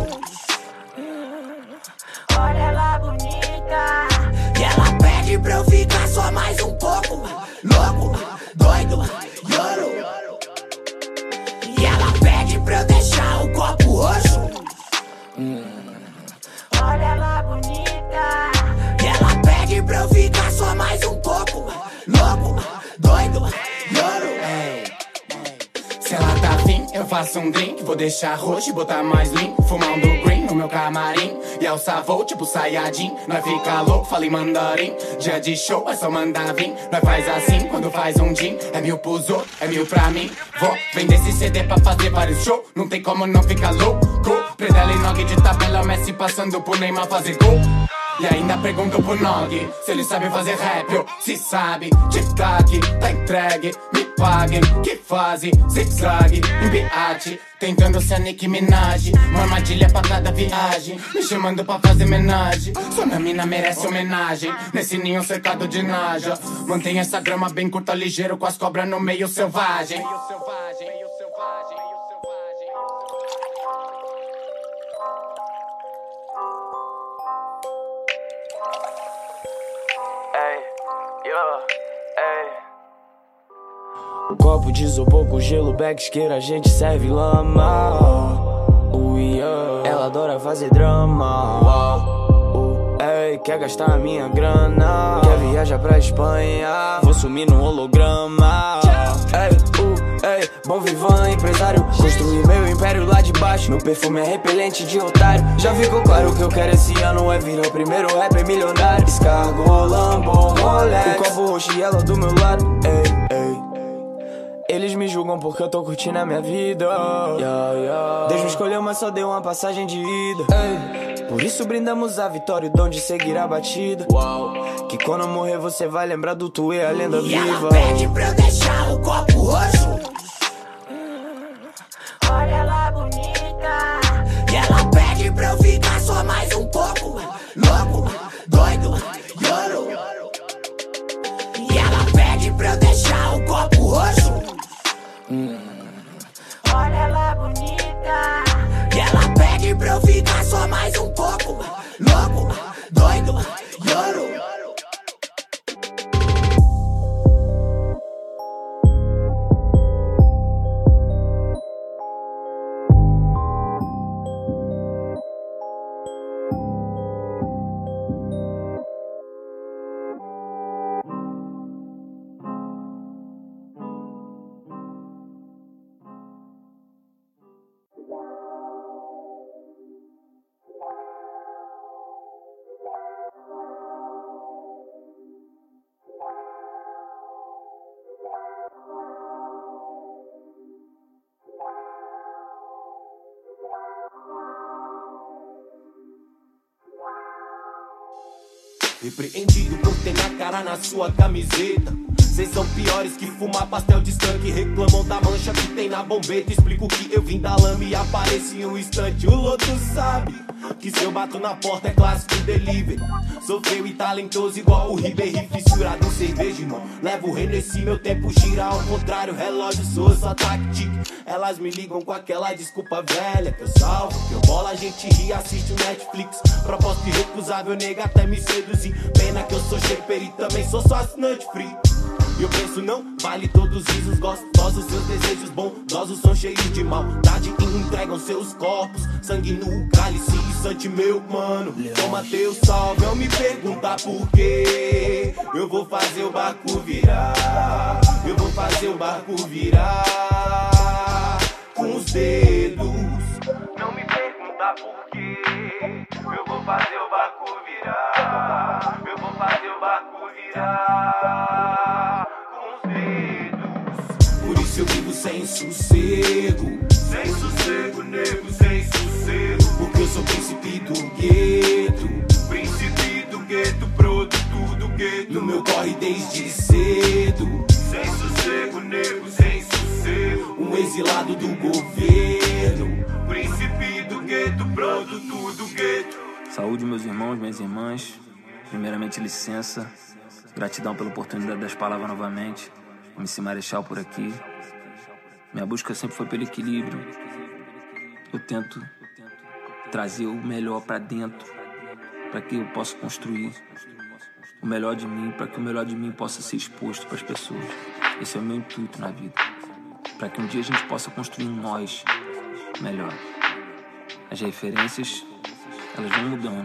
Olha ela bonita. E ela pede pra eu ficar só mais um pouco. Louco, doido, yoro. E ela pede pra eu deixar o copo roxo. hum. Olha ela bonita. E ela pede pra eu ficar só mais um pouco. Louco, doido, yoro. Se ela tá afim, eu faço um drink. Vou deixar roxo e botar mais lean. Fumar um do green no meu camarim. E alça voo tipo Sayajin. Nós fica louco, fala em mandarim. Dia de show é só mandar vir. Nós faz assim quando faz um gin. É mil pros outros, é mil pra mim. Vou vender esse C D pra fazer vários shows. Não tem como não ficar louco. Predela e Nog de tabela, Messi passando por Neymar fazer gol. E ainda pergunto pro Nog se ele sabe fazer rap ou se sabe. Tic-tac, tá entregue, me paguem. Que fase, zig-zag, em beate. Tentando ser a Nicki Minaj. Uma armadilha pra cada viagem. Me chamando pra fazer homenagem. Só minha mina merece homenagem. Nesse ninho cercado de naja. Mantenha essa grama bem curta, ligeiro. Com as cobras no meio selvagem. Meio selvagem, meio selvagem, meio selvagem. Copo de isopor com gelo, backsqueira, a gente serve lama. Uh, yeah. Ela adora fazer drama. Uh, ei, quer gastar a minha grana. Quer viajar pra Espanha. Vou sumir no holograma. Ei, uh, ei, bom vivan, empresário. Construí meu império lá de baixo. Meu perfume é repelente de otário. Já ficou claro o que eu quero esse ano é virar o primeiro rapper milionário. Escargo, Lambo, Rolex. O copo roxo e ela do meu lado. Ei, ei. Eles me julgam porque eu tô curtindo a minha vida. yeah, yeah. Deus me escolheu, mas só deu uma passagem de ida. Ei. Por isso brindamos a vitória, o dom de seguir a batida. Uau. Que quando eu morrer você vai lembrar do Tuê, a lenda e viva. Ela pede pra eu deixar o copo roxo. Olha ela bonita. E ela pede pra eu ficar só mais um pouco. Louco, doido, yoro. E ela pede pra eu deixar o copo roxo. hum. Olha ela bonita. E ela pede pra eu ficar só mais um pouco. Louco, doido, yoro. Repreendido por ter minha cara na sua camiseta. Cês são piores que fumar pastel de skunk. Reclamam da mancha que tem na bombeta. Explico que eu vim da lama e apareci em um instante. O Loto sabe que se eu bato na porta é clássico delivery. Sou feio e talentoso igual o Ribéry, fissurado em cerveja, irmão. Levo o reino, esse meu tempo gira ao contrário. Relógio, sou só táctica. Elas me ligam com aquela desculpa velha que eu salvo, que eu bola, a gente ri, assiste o Netflix. Proposta irrecusável, nega até me seduzir. Pena que eu sou shaper e também sou só assinante free. E eu penso não vale todos os risos gostosos. Seus desejos bondosos são cheios de maldade e entregam seus corpos. Sangue no cálice e sante meu mano. Toma teu salve, eu me perguntar por quê. Eu vou fazer o barco virar. Eu vou fazer o barco virar com os dedos. Não me pergunta por quê. Eu vou fazer o barco virar. Eu vou fazer o barco virar com os dedos. Por isso eu vivo sem sossego. Sem sossego, nego, sem sossego. Porque eu sou príncipe do gueto. Príncipe do gueto, produto do gueto. No meu corre desde cedo. Sem sossego, nego, sem sossego. Um exilado do governo. Príncipe do gueto, produto do gueto. Saúde, meus irmãos, minhas irmãs. Primeiramente, licença. Gratidão pela oportunidade das palavras novamente. M C Marechal por aqui. Minha busca sempre foi pelo equilíbrio. Eu tento trazer o melhor pra dentro, para que eu possa construir o melhor de mim, para que o melhor de mim possa ser exposto para as pessoas. Esse é o meu intuito na vida, para que um dia a gente possa construir um nós melhor. As referências, elas vão mudando,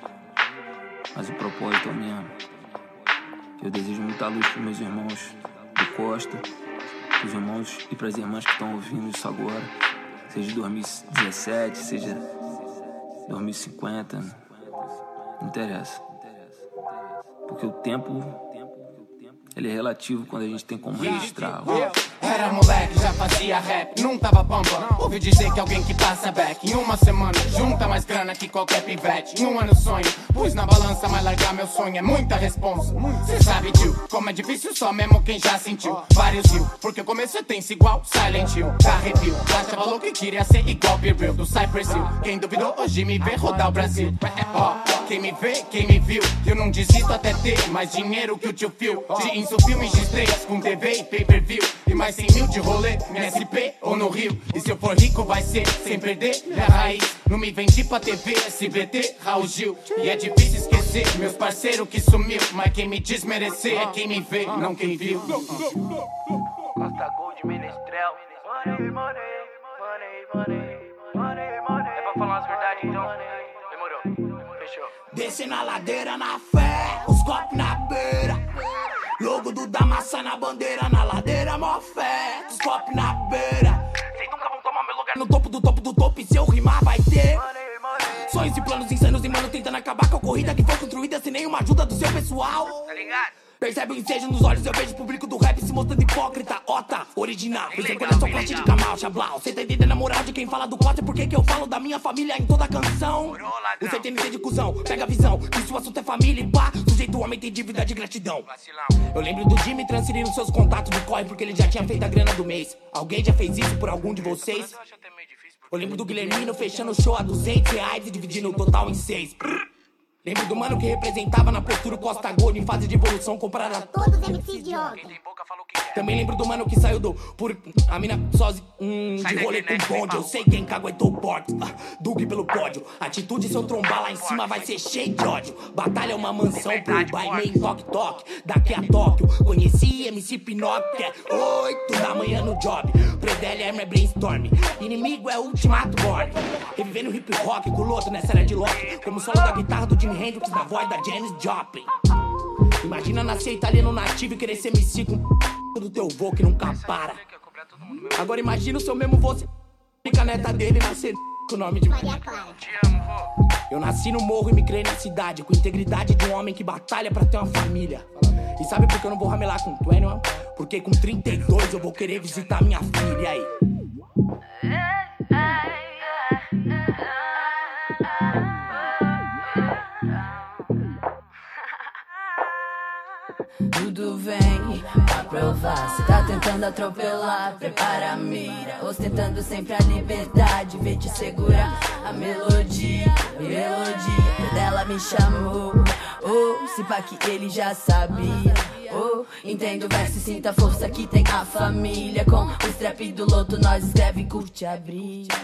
mas o propósito é o mesmo. Eu desejo muita luz para meus irmãos do Costa, para os irmãos e para as irmãs que estão ouvindo isso agora, seja dois mil e dezessete, seja dois mil e cinquenta, não interessa. Porque o tempo, ele é relativo quando a gente tem como registrar. Era moleque, já fazia rap, não tava bamba. Ouvi dizer que alguém que passa back em uma semana junta mais grana que qualquer pivete. Em um ano sonho, pus na balança, mas largar meu sonho é muita responsa. Cê sabe, tio, como é difícil só mesmo quem já sentiu. Vários rios, porque o começo é tenso igual Silent Hill. Tá arrepio, Plata falou que queria ser igual P-Real do Cypress Hill. Quem duvidou hoje me vê rodar o Brasil. Ó, oh, quem me vê, quem me viu, eu não desisto até ter mais dinheiro que o tio Phil. De Insufilme X três com T V e pay-per-view. E mais cem mil de rolê, no S P ou no Rio. E se eu for rico vai ser sem perder minha raiz. Não me vendi pra T V, S B T, Raul Gil. E é difícil esquecer meus parceiros que sumiu. Mas quem me desmerecer é quem me vê, não quem viu. Costa Gold, Menestrel. Money, money, money, money, money, money. É pra falar as verdades então? Demorou, fechou. Desce na ladeira na fé, os copos na beira. Logo do da massa na bandeira, na ladeira mó fé, os copos na beira. Vocês nunca vão tomar meu lugar no topo do topo do topo, e se eu rimar vai ter sonhos e planos insanos e mano tentando acabar com a corrida que foi construída sem nenhuma ajuda do seu pessoal. Tá ligado? Percebe o ensejo nos olhos, eu vejo o público do rap se mostrando hipócrita. Ota, original, você conhece sua classe de Kamal, Chablau. Cê tá entendendo a moral de quem fala do closet, porque que eu falo da minha família em toda canção. O C T N T de cuzão, pega a visão, que se o assunto é família e pá, sujeito homem tem dívida de gratidão. Eu lembro do Jimmy transferindo seus contatos do corre, porque ele já tinha feito a grana do mês. Alguém já fez isso por algum de vocês? Eu lembro do Guilhermino fechando o show a duzentos reais e dividindo o total em seis. Lembro do mano que representava na postura o Costa Gold em fase de evolução comparada a todos os M Cs de ontem. Também lembro do mano que saiu do por a mina sozinha hum, de rolê com bonde. Eu sei quem caguetou o porte, ah, Doug pelo pódio. Atitude se eu trombar lá em cima vai ser cheio de ódio. Batalha é uma mansão pro by main toque toque. Daqui a Tóquio, conheci M C Pinóquio. É oito da manhã no job. Predelha é brainstorm. Inimigo é ultimato born. Revivendo hip hop com o Loto nessa era de Loki. Como solo da guitarra do Jimi Hendrix na voz da Janis Joplin. Imagina nascer italiano nativo e querer ser M C com do teu vô que nunca para. Agora imagina o seu mesmo vô ser caneta dele nascer com o nome de Maria Clara. Eu nasci no morro e me criei na cidade, com integridade de um homem que batalha pra ter uma família. E sabe por que eu não vou ramelar com vinte e um? Porque com trinta e dois eu vou querer visitar minha filha. E aí? tudo vem pra provar. Cê tá tentando atropelar, prepara a mira, ostentando sempre a liberdade, vem te segurar. A melodia, melodia dela me chamou. Oh, se pá que ele já sabia. Oh, entendo o verso e sinta a força que tem a família. Com o strap do loto nós escreve e curte a brisa.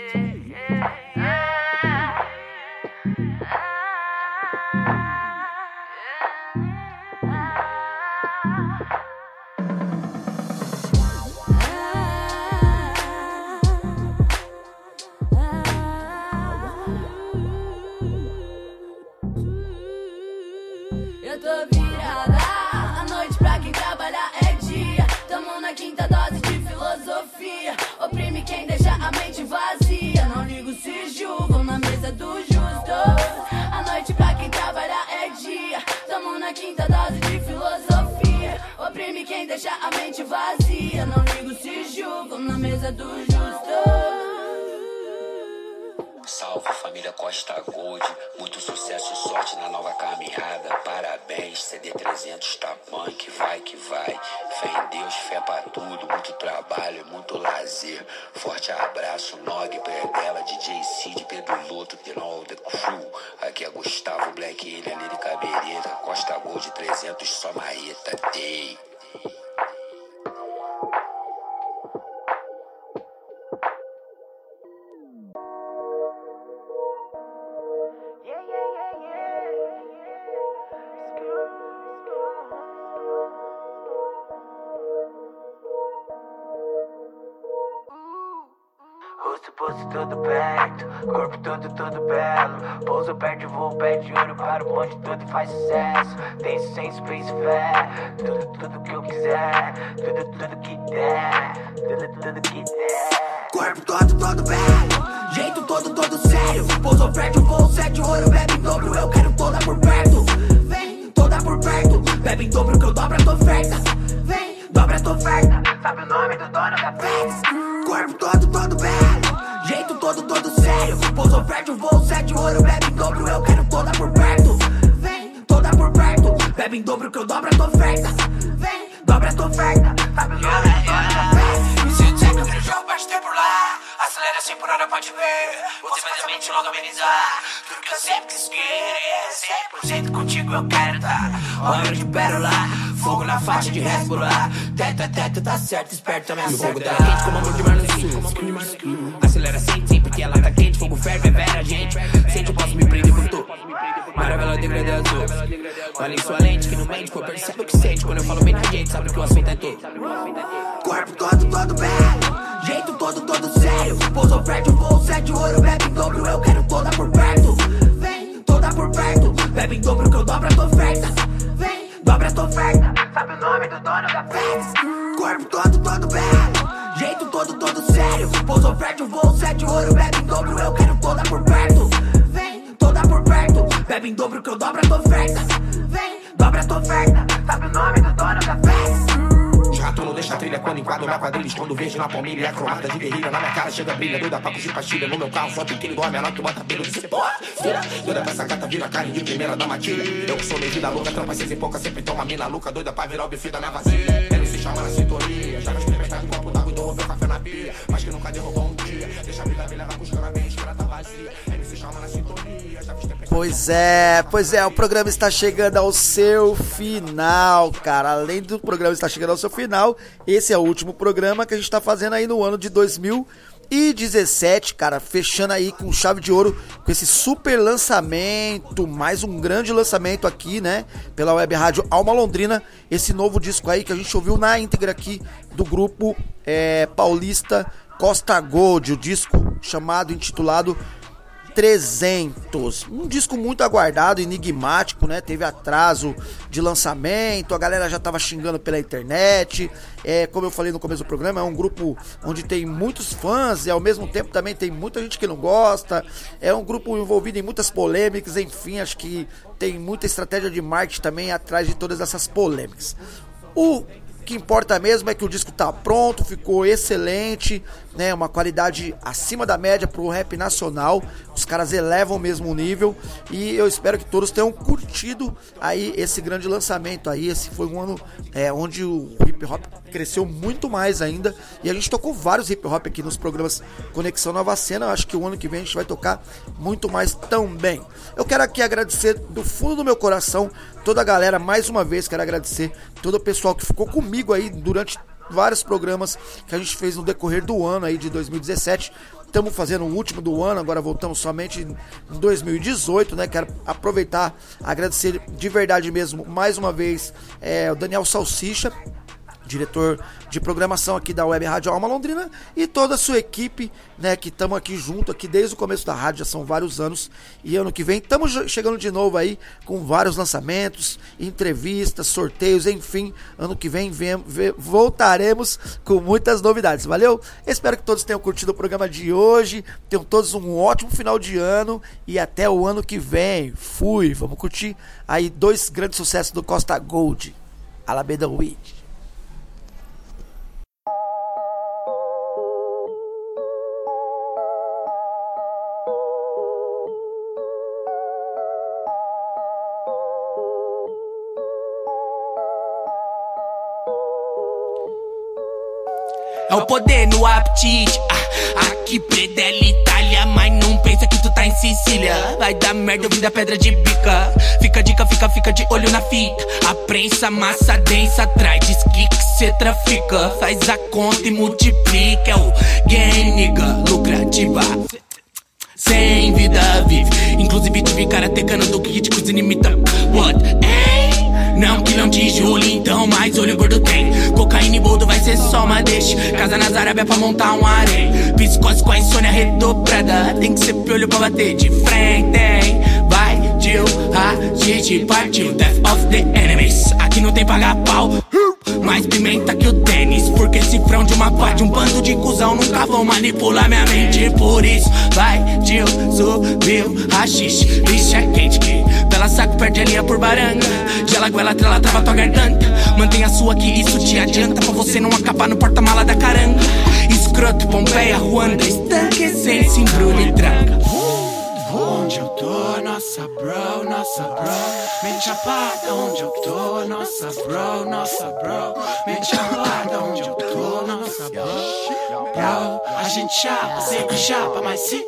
Eu tô virada, a noite pra quem trabalha é dia. Tamo na quinta dose de filosofia. Oprime quem deixa a mente vazia. Não ligo se julgam na mesa do justo. A noite pra quem trabalha é dia. Tamo na quinta dose de filosofia. Oprime quem deixa a mente vazia. Não ligo se julgam na mesa do justo. Salve família Costa Gold, muito sucesso e sorte na nova caminhada. Parabéns, C D trezentos tá punk, vai que vai. Fé em Deus, fé pra tudo, muito trabalho e muito lazer. Forte abraço, Nog, Predela, D J Cid, Pedro Loto, Pinol, The Crew. Aqui é Gustavo Black, ele é Lírica Bereta. Costa Gold trezentos, só marreta, dei. Rosto, posto todo perto, corpo todo, todo belo. Pouso perto, voo, pé de ouro para o bonde todo e faz sucesso. Tem senso, fez fé, tudo, tudo que eu quiser. Tudo, tudo que der, tudo, tudo que der. Corpo todo, todo belo, jeito todo, todo sério. Pouso perto, voo, sete ouro, bebe em dobro, eu quero toda por perto. Vem, toda por perto, bebe em dobro que eu dobro a tua oferta. Vem, dobra a tua oferta, sabe o nome do dono da festa. Corpo todo, todo belo, jeito todo, todo sério. Pouso perto, voo, sete ouro, bebe em dobro, eu quero toda por perto. Vem, toda por perto, bebe em dobro que eu dobro a tua oferta. Vem, dobra a tua oferta, sabe o nome do dono da festa. Me sinto sempre no jogo, bate tempo lá. Acelera cem por hora, pode ver. Você faz a mente logo amenizar. Tudo que eu sempre quis querer, cem por cento contigo eu quero tá. Hora de pérola, fogo na faixa de Hezbollah. Teto é teto, tá certo, esperto, minha fogo tá quente como amor de mar no sul. Acelera sem tempo porque ela tá quente. Fogo ferve, é vera, gente. Sente, eu posso me prender por tu. Maravilha degradê azul. Olha em sua lente que no mente, pô, percebe o que sente. Quando eu falo bem na gente, sabe que o assunto é tu. Corpo todo, todo belo, jeito todo, todo sério. Pouso perto, voo, sete ouro, bebe em dobro, eu quero toda por perto. Vem, toda por perto, bebe em dobro que eu dobro a tua oferta. Vem, dobra a tua oferta, sabe o nome do dono da festa. Corpo todo, todo belo, jeito todo, todo sério. Pouso perto, voo, sete ouro, bebe em dobro, eu quero toda por perto. Vem, toda por perto, bebe em dobro que eu dobro a tua oferta. Vem, dobra a tua oferta, sabe o nome do dono da festa. Rato não deixa a trilha quando enquadro na quadrilha. Escondo verde na palmilha e a cromada de guerrilha. Na minha cara chega brilha, doida pra de pastilha. No meu carro só tem quem igual a menor que bota pelo de porra. Vira, doida pra essa gata, vira carne de primeira da matilha. Eu que sou meio vida louca, trampa seis e pouca. Sempre toma mina louca, doida pra virar o bife da minha vasilha. Ele se chama na sintonia. Joga as tempestades no copo d'água e derrubou café na pia. Mas que nunca derrubou um dia. Deixa a brilha, brilha na costura, bem escura, tá vazia. Ele se chama na sintonia. Joga as tempestades. Pois é, pois é, o programa está chegando ao seu final, cara. Além do programa estar chegando ao seu final, esse é o último programa que a gente está fazendo aí no ano de dois mil e dezessete, cara, fechando aí com chave de ouro, com esse super lançamento, mais um grande lançamento aqui, né, pela web rádio Alma Londrina, esse novo disco aí que a gente ouviu na íntegra aqui do grupo é, paulista Costa Gold, o disco chamado, intitulado trezentos, um disco muito aguardado, enigmático, né? Teve atraso de lançamento, a galera já tava xingando pela internet. É, como eu falei no começo do programa, é um grupo onde tem muitos fãs e ao mesmo tempo também tem muita gente que não gosta. É um grupo envolvido em muitas polêmicas, enfim, acho que tem muita estratégia de marketing também atrás de todas essas polêmicas. O O que importa mesmo é que o disco tá pronto, ficou excelente, né? Uma qualidade acima da média pro rap nacional. Os caras elevam mesmo o nível e eu espero que todos tenham curtido aí esse grande lançamento aí. Esse foi um ano é, onde o hip hop cresceu muito mais ainda e a gente tocou vários hip hop aqui nos programas Conexão Nova Cena. Eu acho que o ano que vem a gente vai tocar muito mais também. Eu quero aqui agradecer do fundo do meu coração toda a galera, mais uma vez quero agradecer todo o pessoal que ficou comigo aí durante vários programas que a gente fez no decorrer do ano aí de dois mil e dezessete. Estamos fazendo o último do ano, agora voltamos somente em dois mil e dezoito, né? Quero aproveitar, agradecer de verdade mesmo, mais uma vez, é, o Daniel Salsicha, diretor de programação aqui da Web Rádio Alma Londrina, e toda a sua equipe, né, que estamos aqui junto aqui desde o começo da rádio, já são vários anos, e ano que vem estamos chegando de novo aí com vários lançamentos, entrevistas, sorteios, enfim, ano que vem vem, vem voltaremos com muitas novidades, valeu? Espero que todos tenham curtido o programa de hoje, tenham todos um ótimo final de ano e até o ano que vem. Fui, vamos curtir aí dois grandes sucessos do Costa Gold, Alabeda Weed. É o poder no apetite, ah, aqui predela Itália, mas não pensa que tu tá em Sicília. Vai dar merda, eu vim da pedra de bica. Fica dica, fica, fica de olho na fita. A prensa, massa densa, atrás diz que que cê trafica. Faz a conta e multiplica, é o game, nigga, lucrativa. Sem vida vive, inclusive tive karatecano do que de cozinha imita. What? Ei? Não que não de julho, então mais olho gordo tem. Cocaína e boldo vai ser só uma deixa. Casa nas Arábia pra montar um harém. Psicose com a insônia redobrada. Tem que ser piolho pra bater de frente, hein? Vai, Jill, a gente partiu. Death of the enemies. Aqui não tem pagar pau, mais pimenta que o tênis. Porque cifrão de uma pá de um bando de cuzão nunca vão manipular minha mente. Por isso, vai, Jill, subiu, rachixe. Bicho é quente que pela saco perde a linha por baranga. Gela, goela, trela, trava tua garganta. Mantenha a sua que isso te adianta, pra você não acabar no porta-mala da caranga. Escroto, Pompeia, Ruanda, estanque, essência, embrulho e tranca. Onde eu tô, nossa bro, nossa bro. Mente chapada, onde eu tô, nossa bro, nossa bro. Mente chapada, onde eu tô, nossa bro. Bro, a gente chapa, sempre chapa, mas se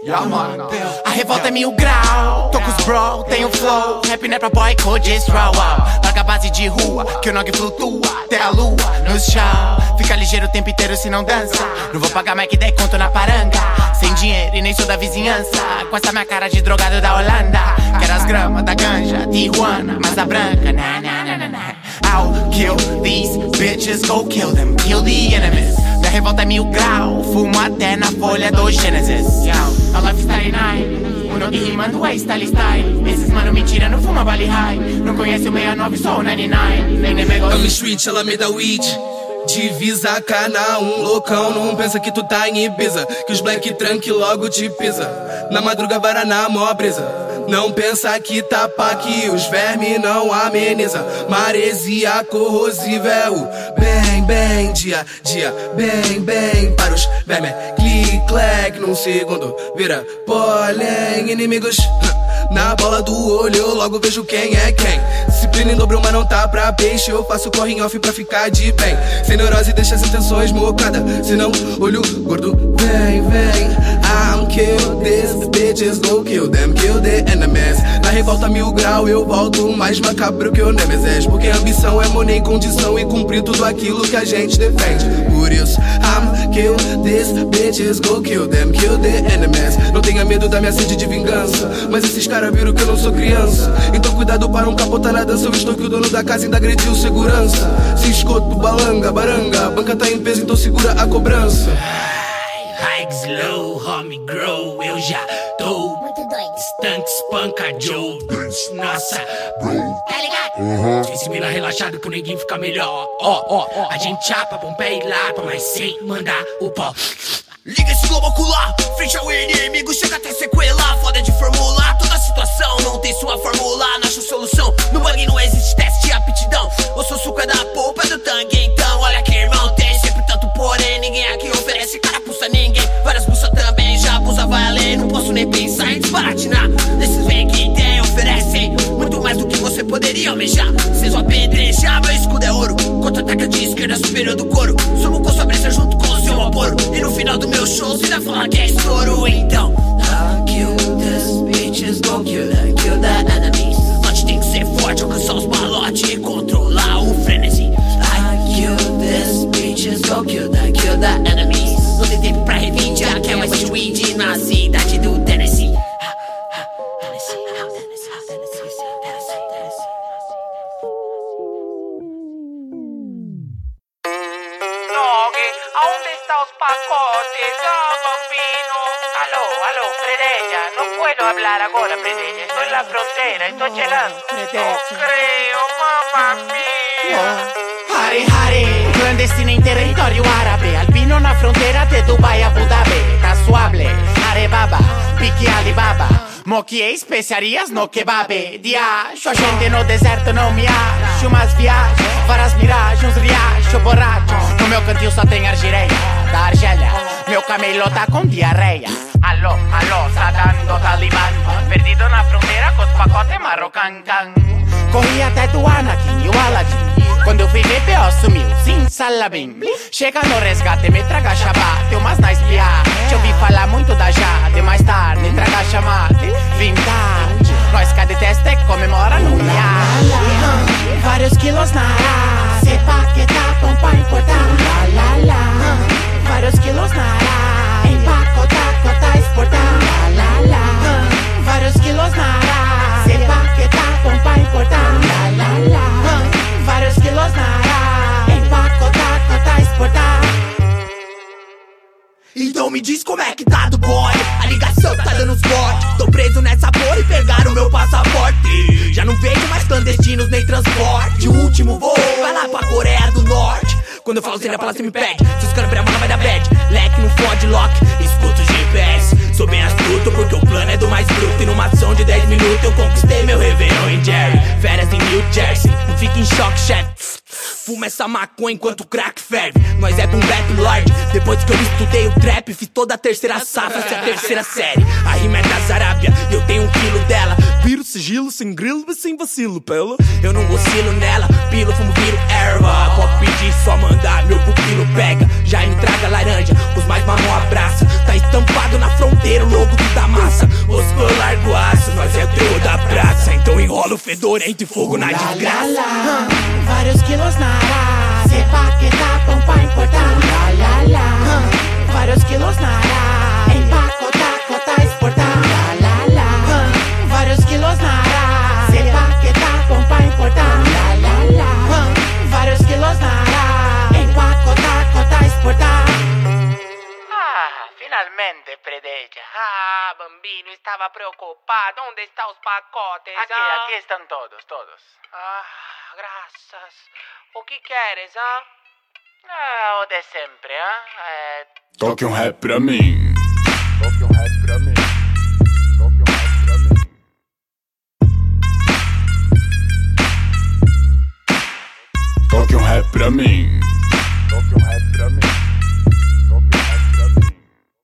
A revolta é mil grau, tô com os bro, tenho flow. Rap não é pra boy, code roll out. Larga a base de rua, que o nog flutua até a lua, no chão. Fica ligeiro o tempo inteiro se não dança. Não vou pagar mais que dez conto na paranga. Sem dinheiro e nem sou da vizinhança. Com essa minha cara de drogado da Holanda. Quero as gramas da ganja, Tijuana, mas a branca, na na na na na. I'll kill these bitches, go kill them, kill the enemies. Minha revolta é mil grau, fumo até na folha do Genesis. A lifestyle nine, o nog rimando é style style. Esses mano mentira, não fuma Bali High. Não conhece o sessenta e nove, só o noventa e nove. Nem nem pegou. I'm street, Alameda Weed. Divisa, cana, um loucão. Não pensa que tu tá em Ibiza, que os black trank logo te pisa. Na madruga, Varaná, mó brisa. Não pensa que tapa que os vermes não ameniza. Maresia corrosivel. Bem, bem, dia, dia, bem, bem. Para os vermes, click, clack. Num segundo, vira pólen. Inimigos na bola do olho, eu logo vejo quem é quem. Disciplina em dobro, mas não tá pra peixe. Eu faço corre off pra ficar de bem. Sem neurose, deixa as intenções mocada. Senão, olho gordo, vem, vem. I'm kill this, bitches go kill them, kill the enemies. Na revolta mil grau, eu volto mais macabro que o Nemesis. Porque ambição é money, condição e cumprir tudo aquilo que a gente defende. Por isso, I'm kill this, bitches go kill them, kill the enemies. Não tenha medo da minha sede de vingança, mas esses caras viram que eu não sou criança. Então cuidado para não capotar na dança. Eu estou que o dono da casa ainda agrediu segurança. Se escoto, balanga, baranga. A banca tá em peso, então segura a cobrança. High, slow, homie, grow. Eu já tô muito doido. Stank, spanka, Joe. Nossa, bro, tá ligado? Uhum. Difícil me relaxado que o neguinho fica melhor. Ó, ó, ó. A gente chapa, Pompeia e Lapa, mas sem mandar o pó. Liga esse globo ocular, frente ao inimigo, chega até sequela. Foda de formular, toda situação não tem sua fórmula, não acho solução. No bang não existe teste de aptidão. Eu sou suca da polpa do tangue, então olha nem pensar em desbaratinar. Desses vem que ideia oferecem muito mais do que você poderia almejar. Vocês vão apedrejar, meu escudo é ouro. Contra-ataque de esquerda superior do couro. Sumo com sua brisa junto com o seu aporo. E no final do meu show você ainda fala que é estouro. Então I'll kill this bitches, go kill that, kill that enemies. Antes tem que ser forte, alcançar os malotes e controlar o frenesi. I kill this bitches, go kill that, kill that enemies. Não tem tempo pra revidiar que é mais tweed na cidade do Tennessee. ¿Dónde están los pacotes? Oh, bambino. Aló, aló, Predella. No puedo hablar ahora, Predella. Estoy en la frontera, estoy llegando. No creo, mamma mia. Hare Hare, clandestino em território árabe. Albino na fronteira de Dubai a Abu Dhabi. Tá suave, Arebaba, pique Alibaba. Moquie especiarias no kebab. Diacho, a gente no deserto não me acha. Umas viagens, várias miragens, uns riachos, borracho. No meu cantinho só tem argireia da Argélia. Meu camelo tá com diarreia. Alô, alô, tá dando Talibã. Perdido na fronteira com os pacotes marrocan. Corri até do Anakin e o Aladdin. Quando eu fui ver, P O sumiu, sim, salabim. Chega no resgate, me traga chabate, umas na espiar. Te ouvi falar muito da Jade, mais tarde, traga chamate. Vintage, nós cá de teste comemora no iar. Vários quilos na área, sepa que tá bom pra importar. La, la, la. Vários quilos na área, empacotar, cotar, exportar. La, la, la. Vários quilos na área, sepa que tá bom pra importar. La, la, la. Vários quilos na área, empacotar, cotar, exportar. Então me diz como é que tá do boy. A ligação tá dando os cortes. Tô preso nessa porra e pegaram meu passaporte. Já não vejo mais clandestinos nem transporte. O último voo vai lá pra Coreia do Norte. Quando eu falo sem a palavra você me pede. Se os caras abrir a mão vai dar bad. Leque no fode lock, escuta o G P S. Sou bem astuto porque o plano é do mais bruto. E numa ação de dez minutos eu conquistei meu Réveillon em Jerry. Férias em New Jersey, não fique em choque, chefe. Fuma essa maconha enquanto o crack ferve. Nós é boom bap lord. Depois que eu estudei o trap, fiz toda a terceira safra, essa é a terceira série. A rima é das Arábia e eu tenho um quilo dela. Piro sigilo, sem grilo e sem vacilo, pelo. Eu não oscilo nela, pilo, fumo, viro erva. Pode pedir, só mandar, meu pupilo pega. Já me traga laranja, os mais mamão abraça. Tá estampado na fronteira o logo da massa. Os cor largo aço, nós é o teu da praça. Então enrola o fedorento e fogo na desgraça. Vários quilos na área, sepa que tá bom pra importar. La, la, la. Vários quilos na área, empacotar, cotar, exportar. La, la, la. Vários quilos na área, sepa que tá bom pra importar. La, la, la. Vários quilos na área, empacotar, cotar, exportar. Ah, finalmente, Predella. Ah, bambino, estaba preocupado. ¿Dónde están los pacotes? Aquí, ah? Aquí están todos, todos. Ah, gracias. O que queres, ah? Ah, o de sempre, ah? É... Toque um rap pra mim. Toque um rap pra mim. Toque um rap pra mim. Toque um rap pra mim. Toque um rap pra mim. Toque um rap pra mim.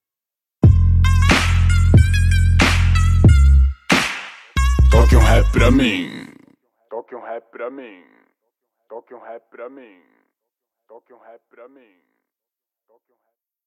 Toque um rap pra mim. Toque um rap pra mim. Toque um rap pra mim. Toque um rap pra mim.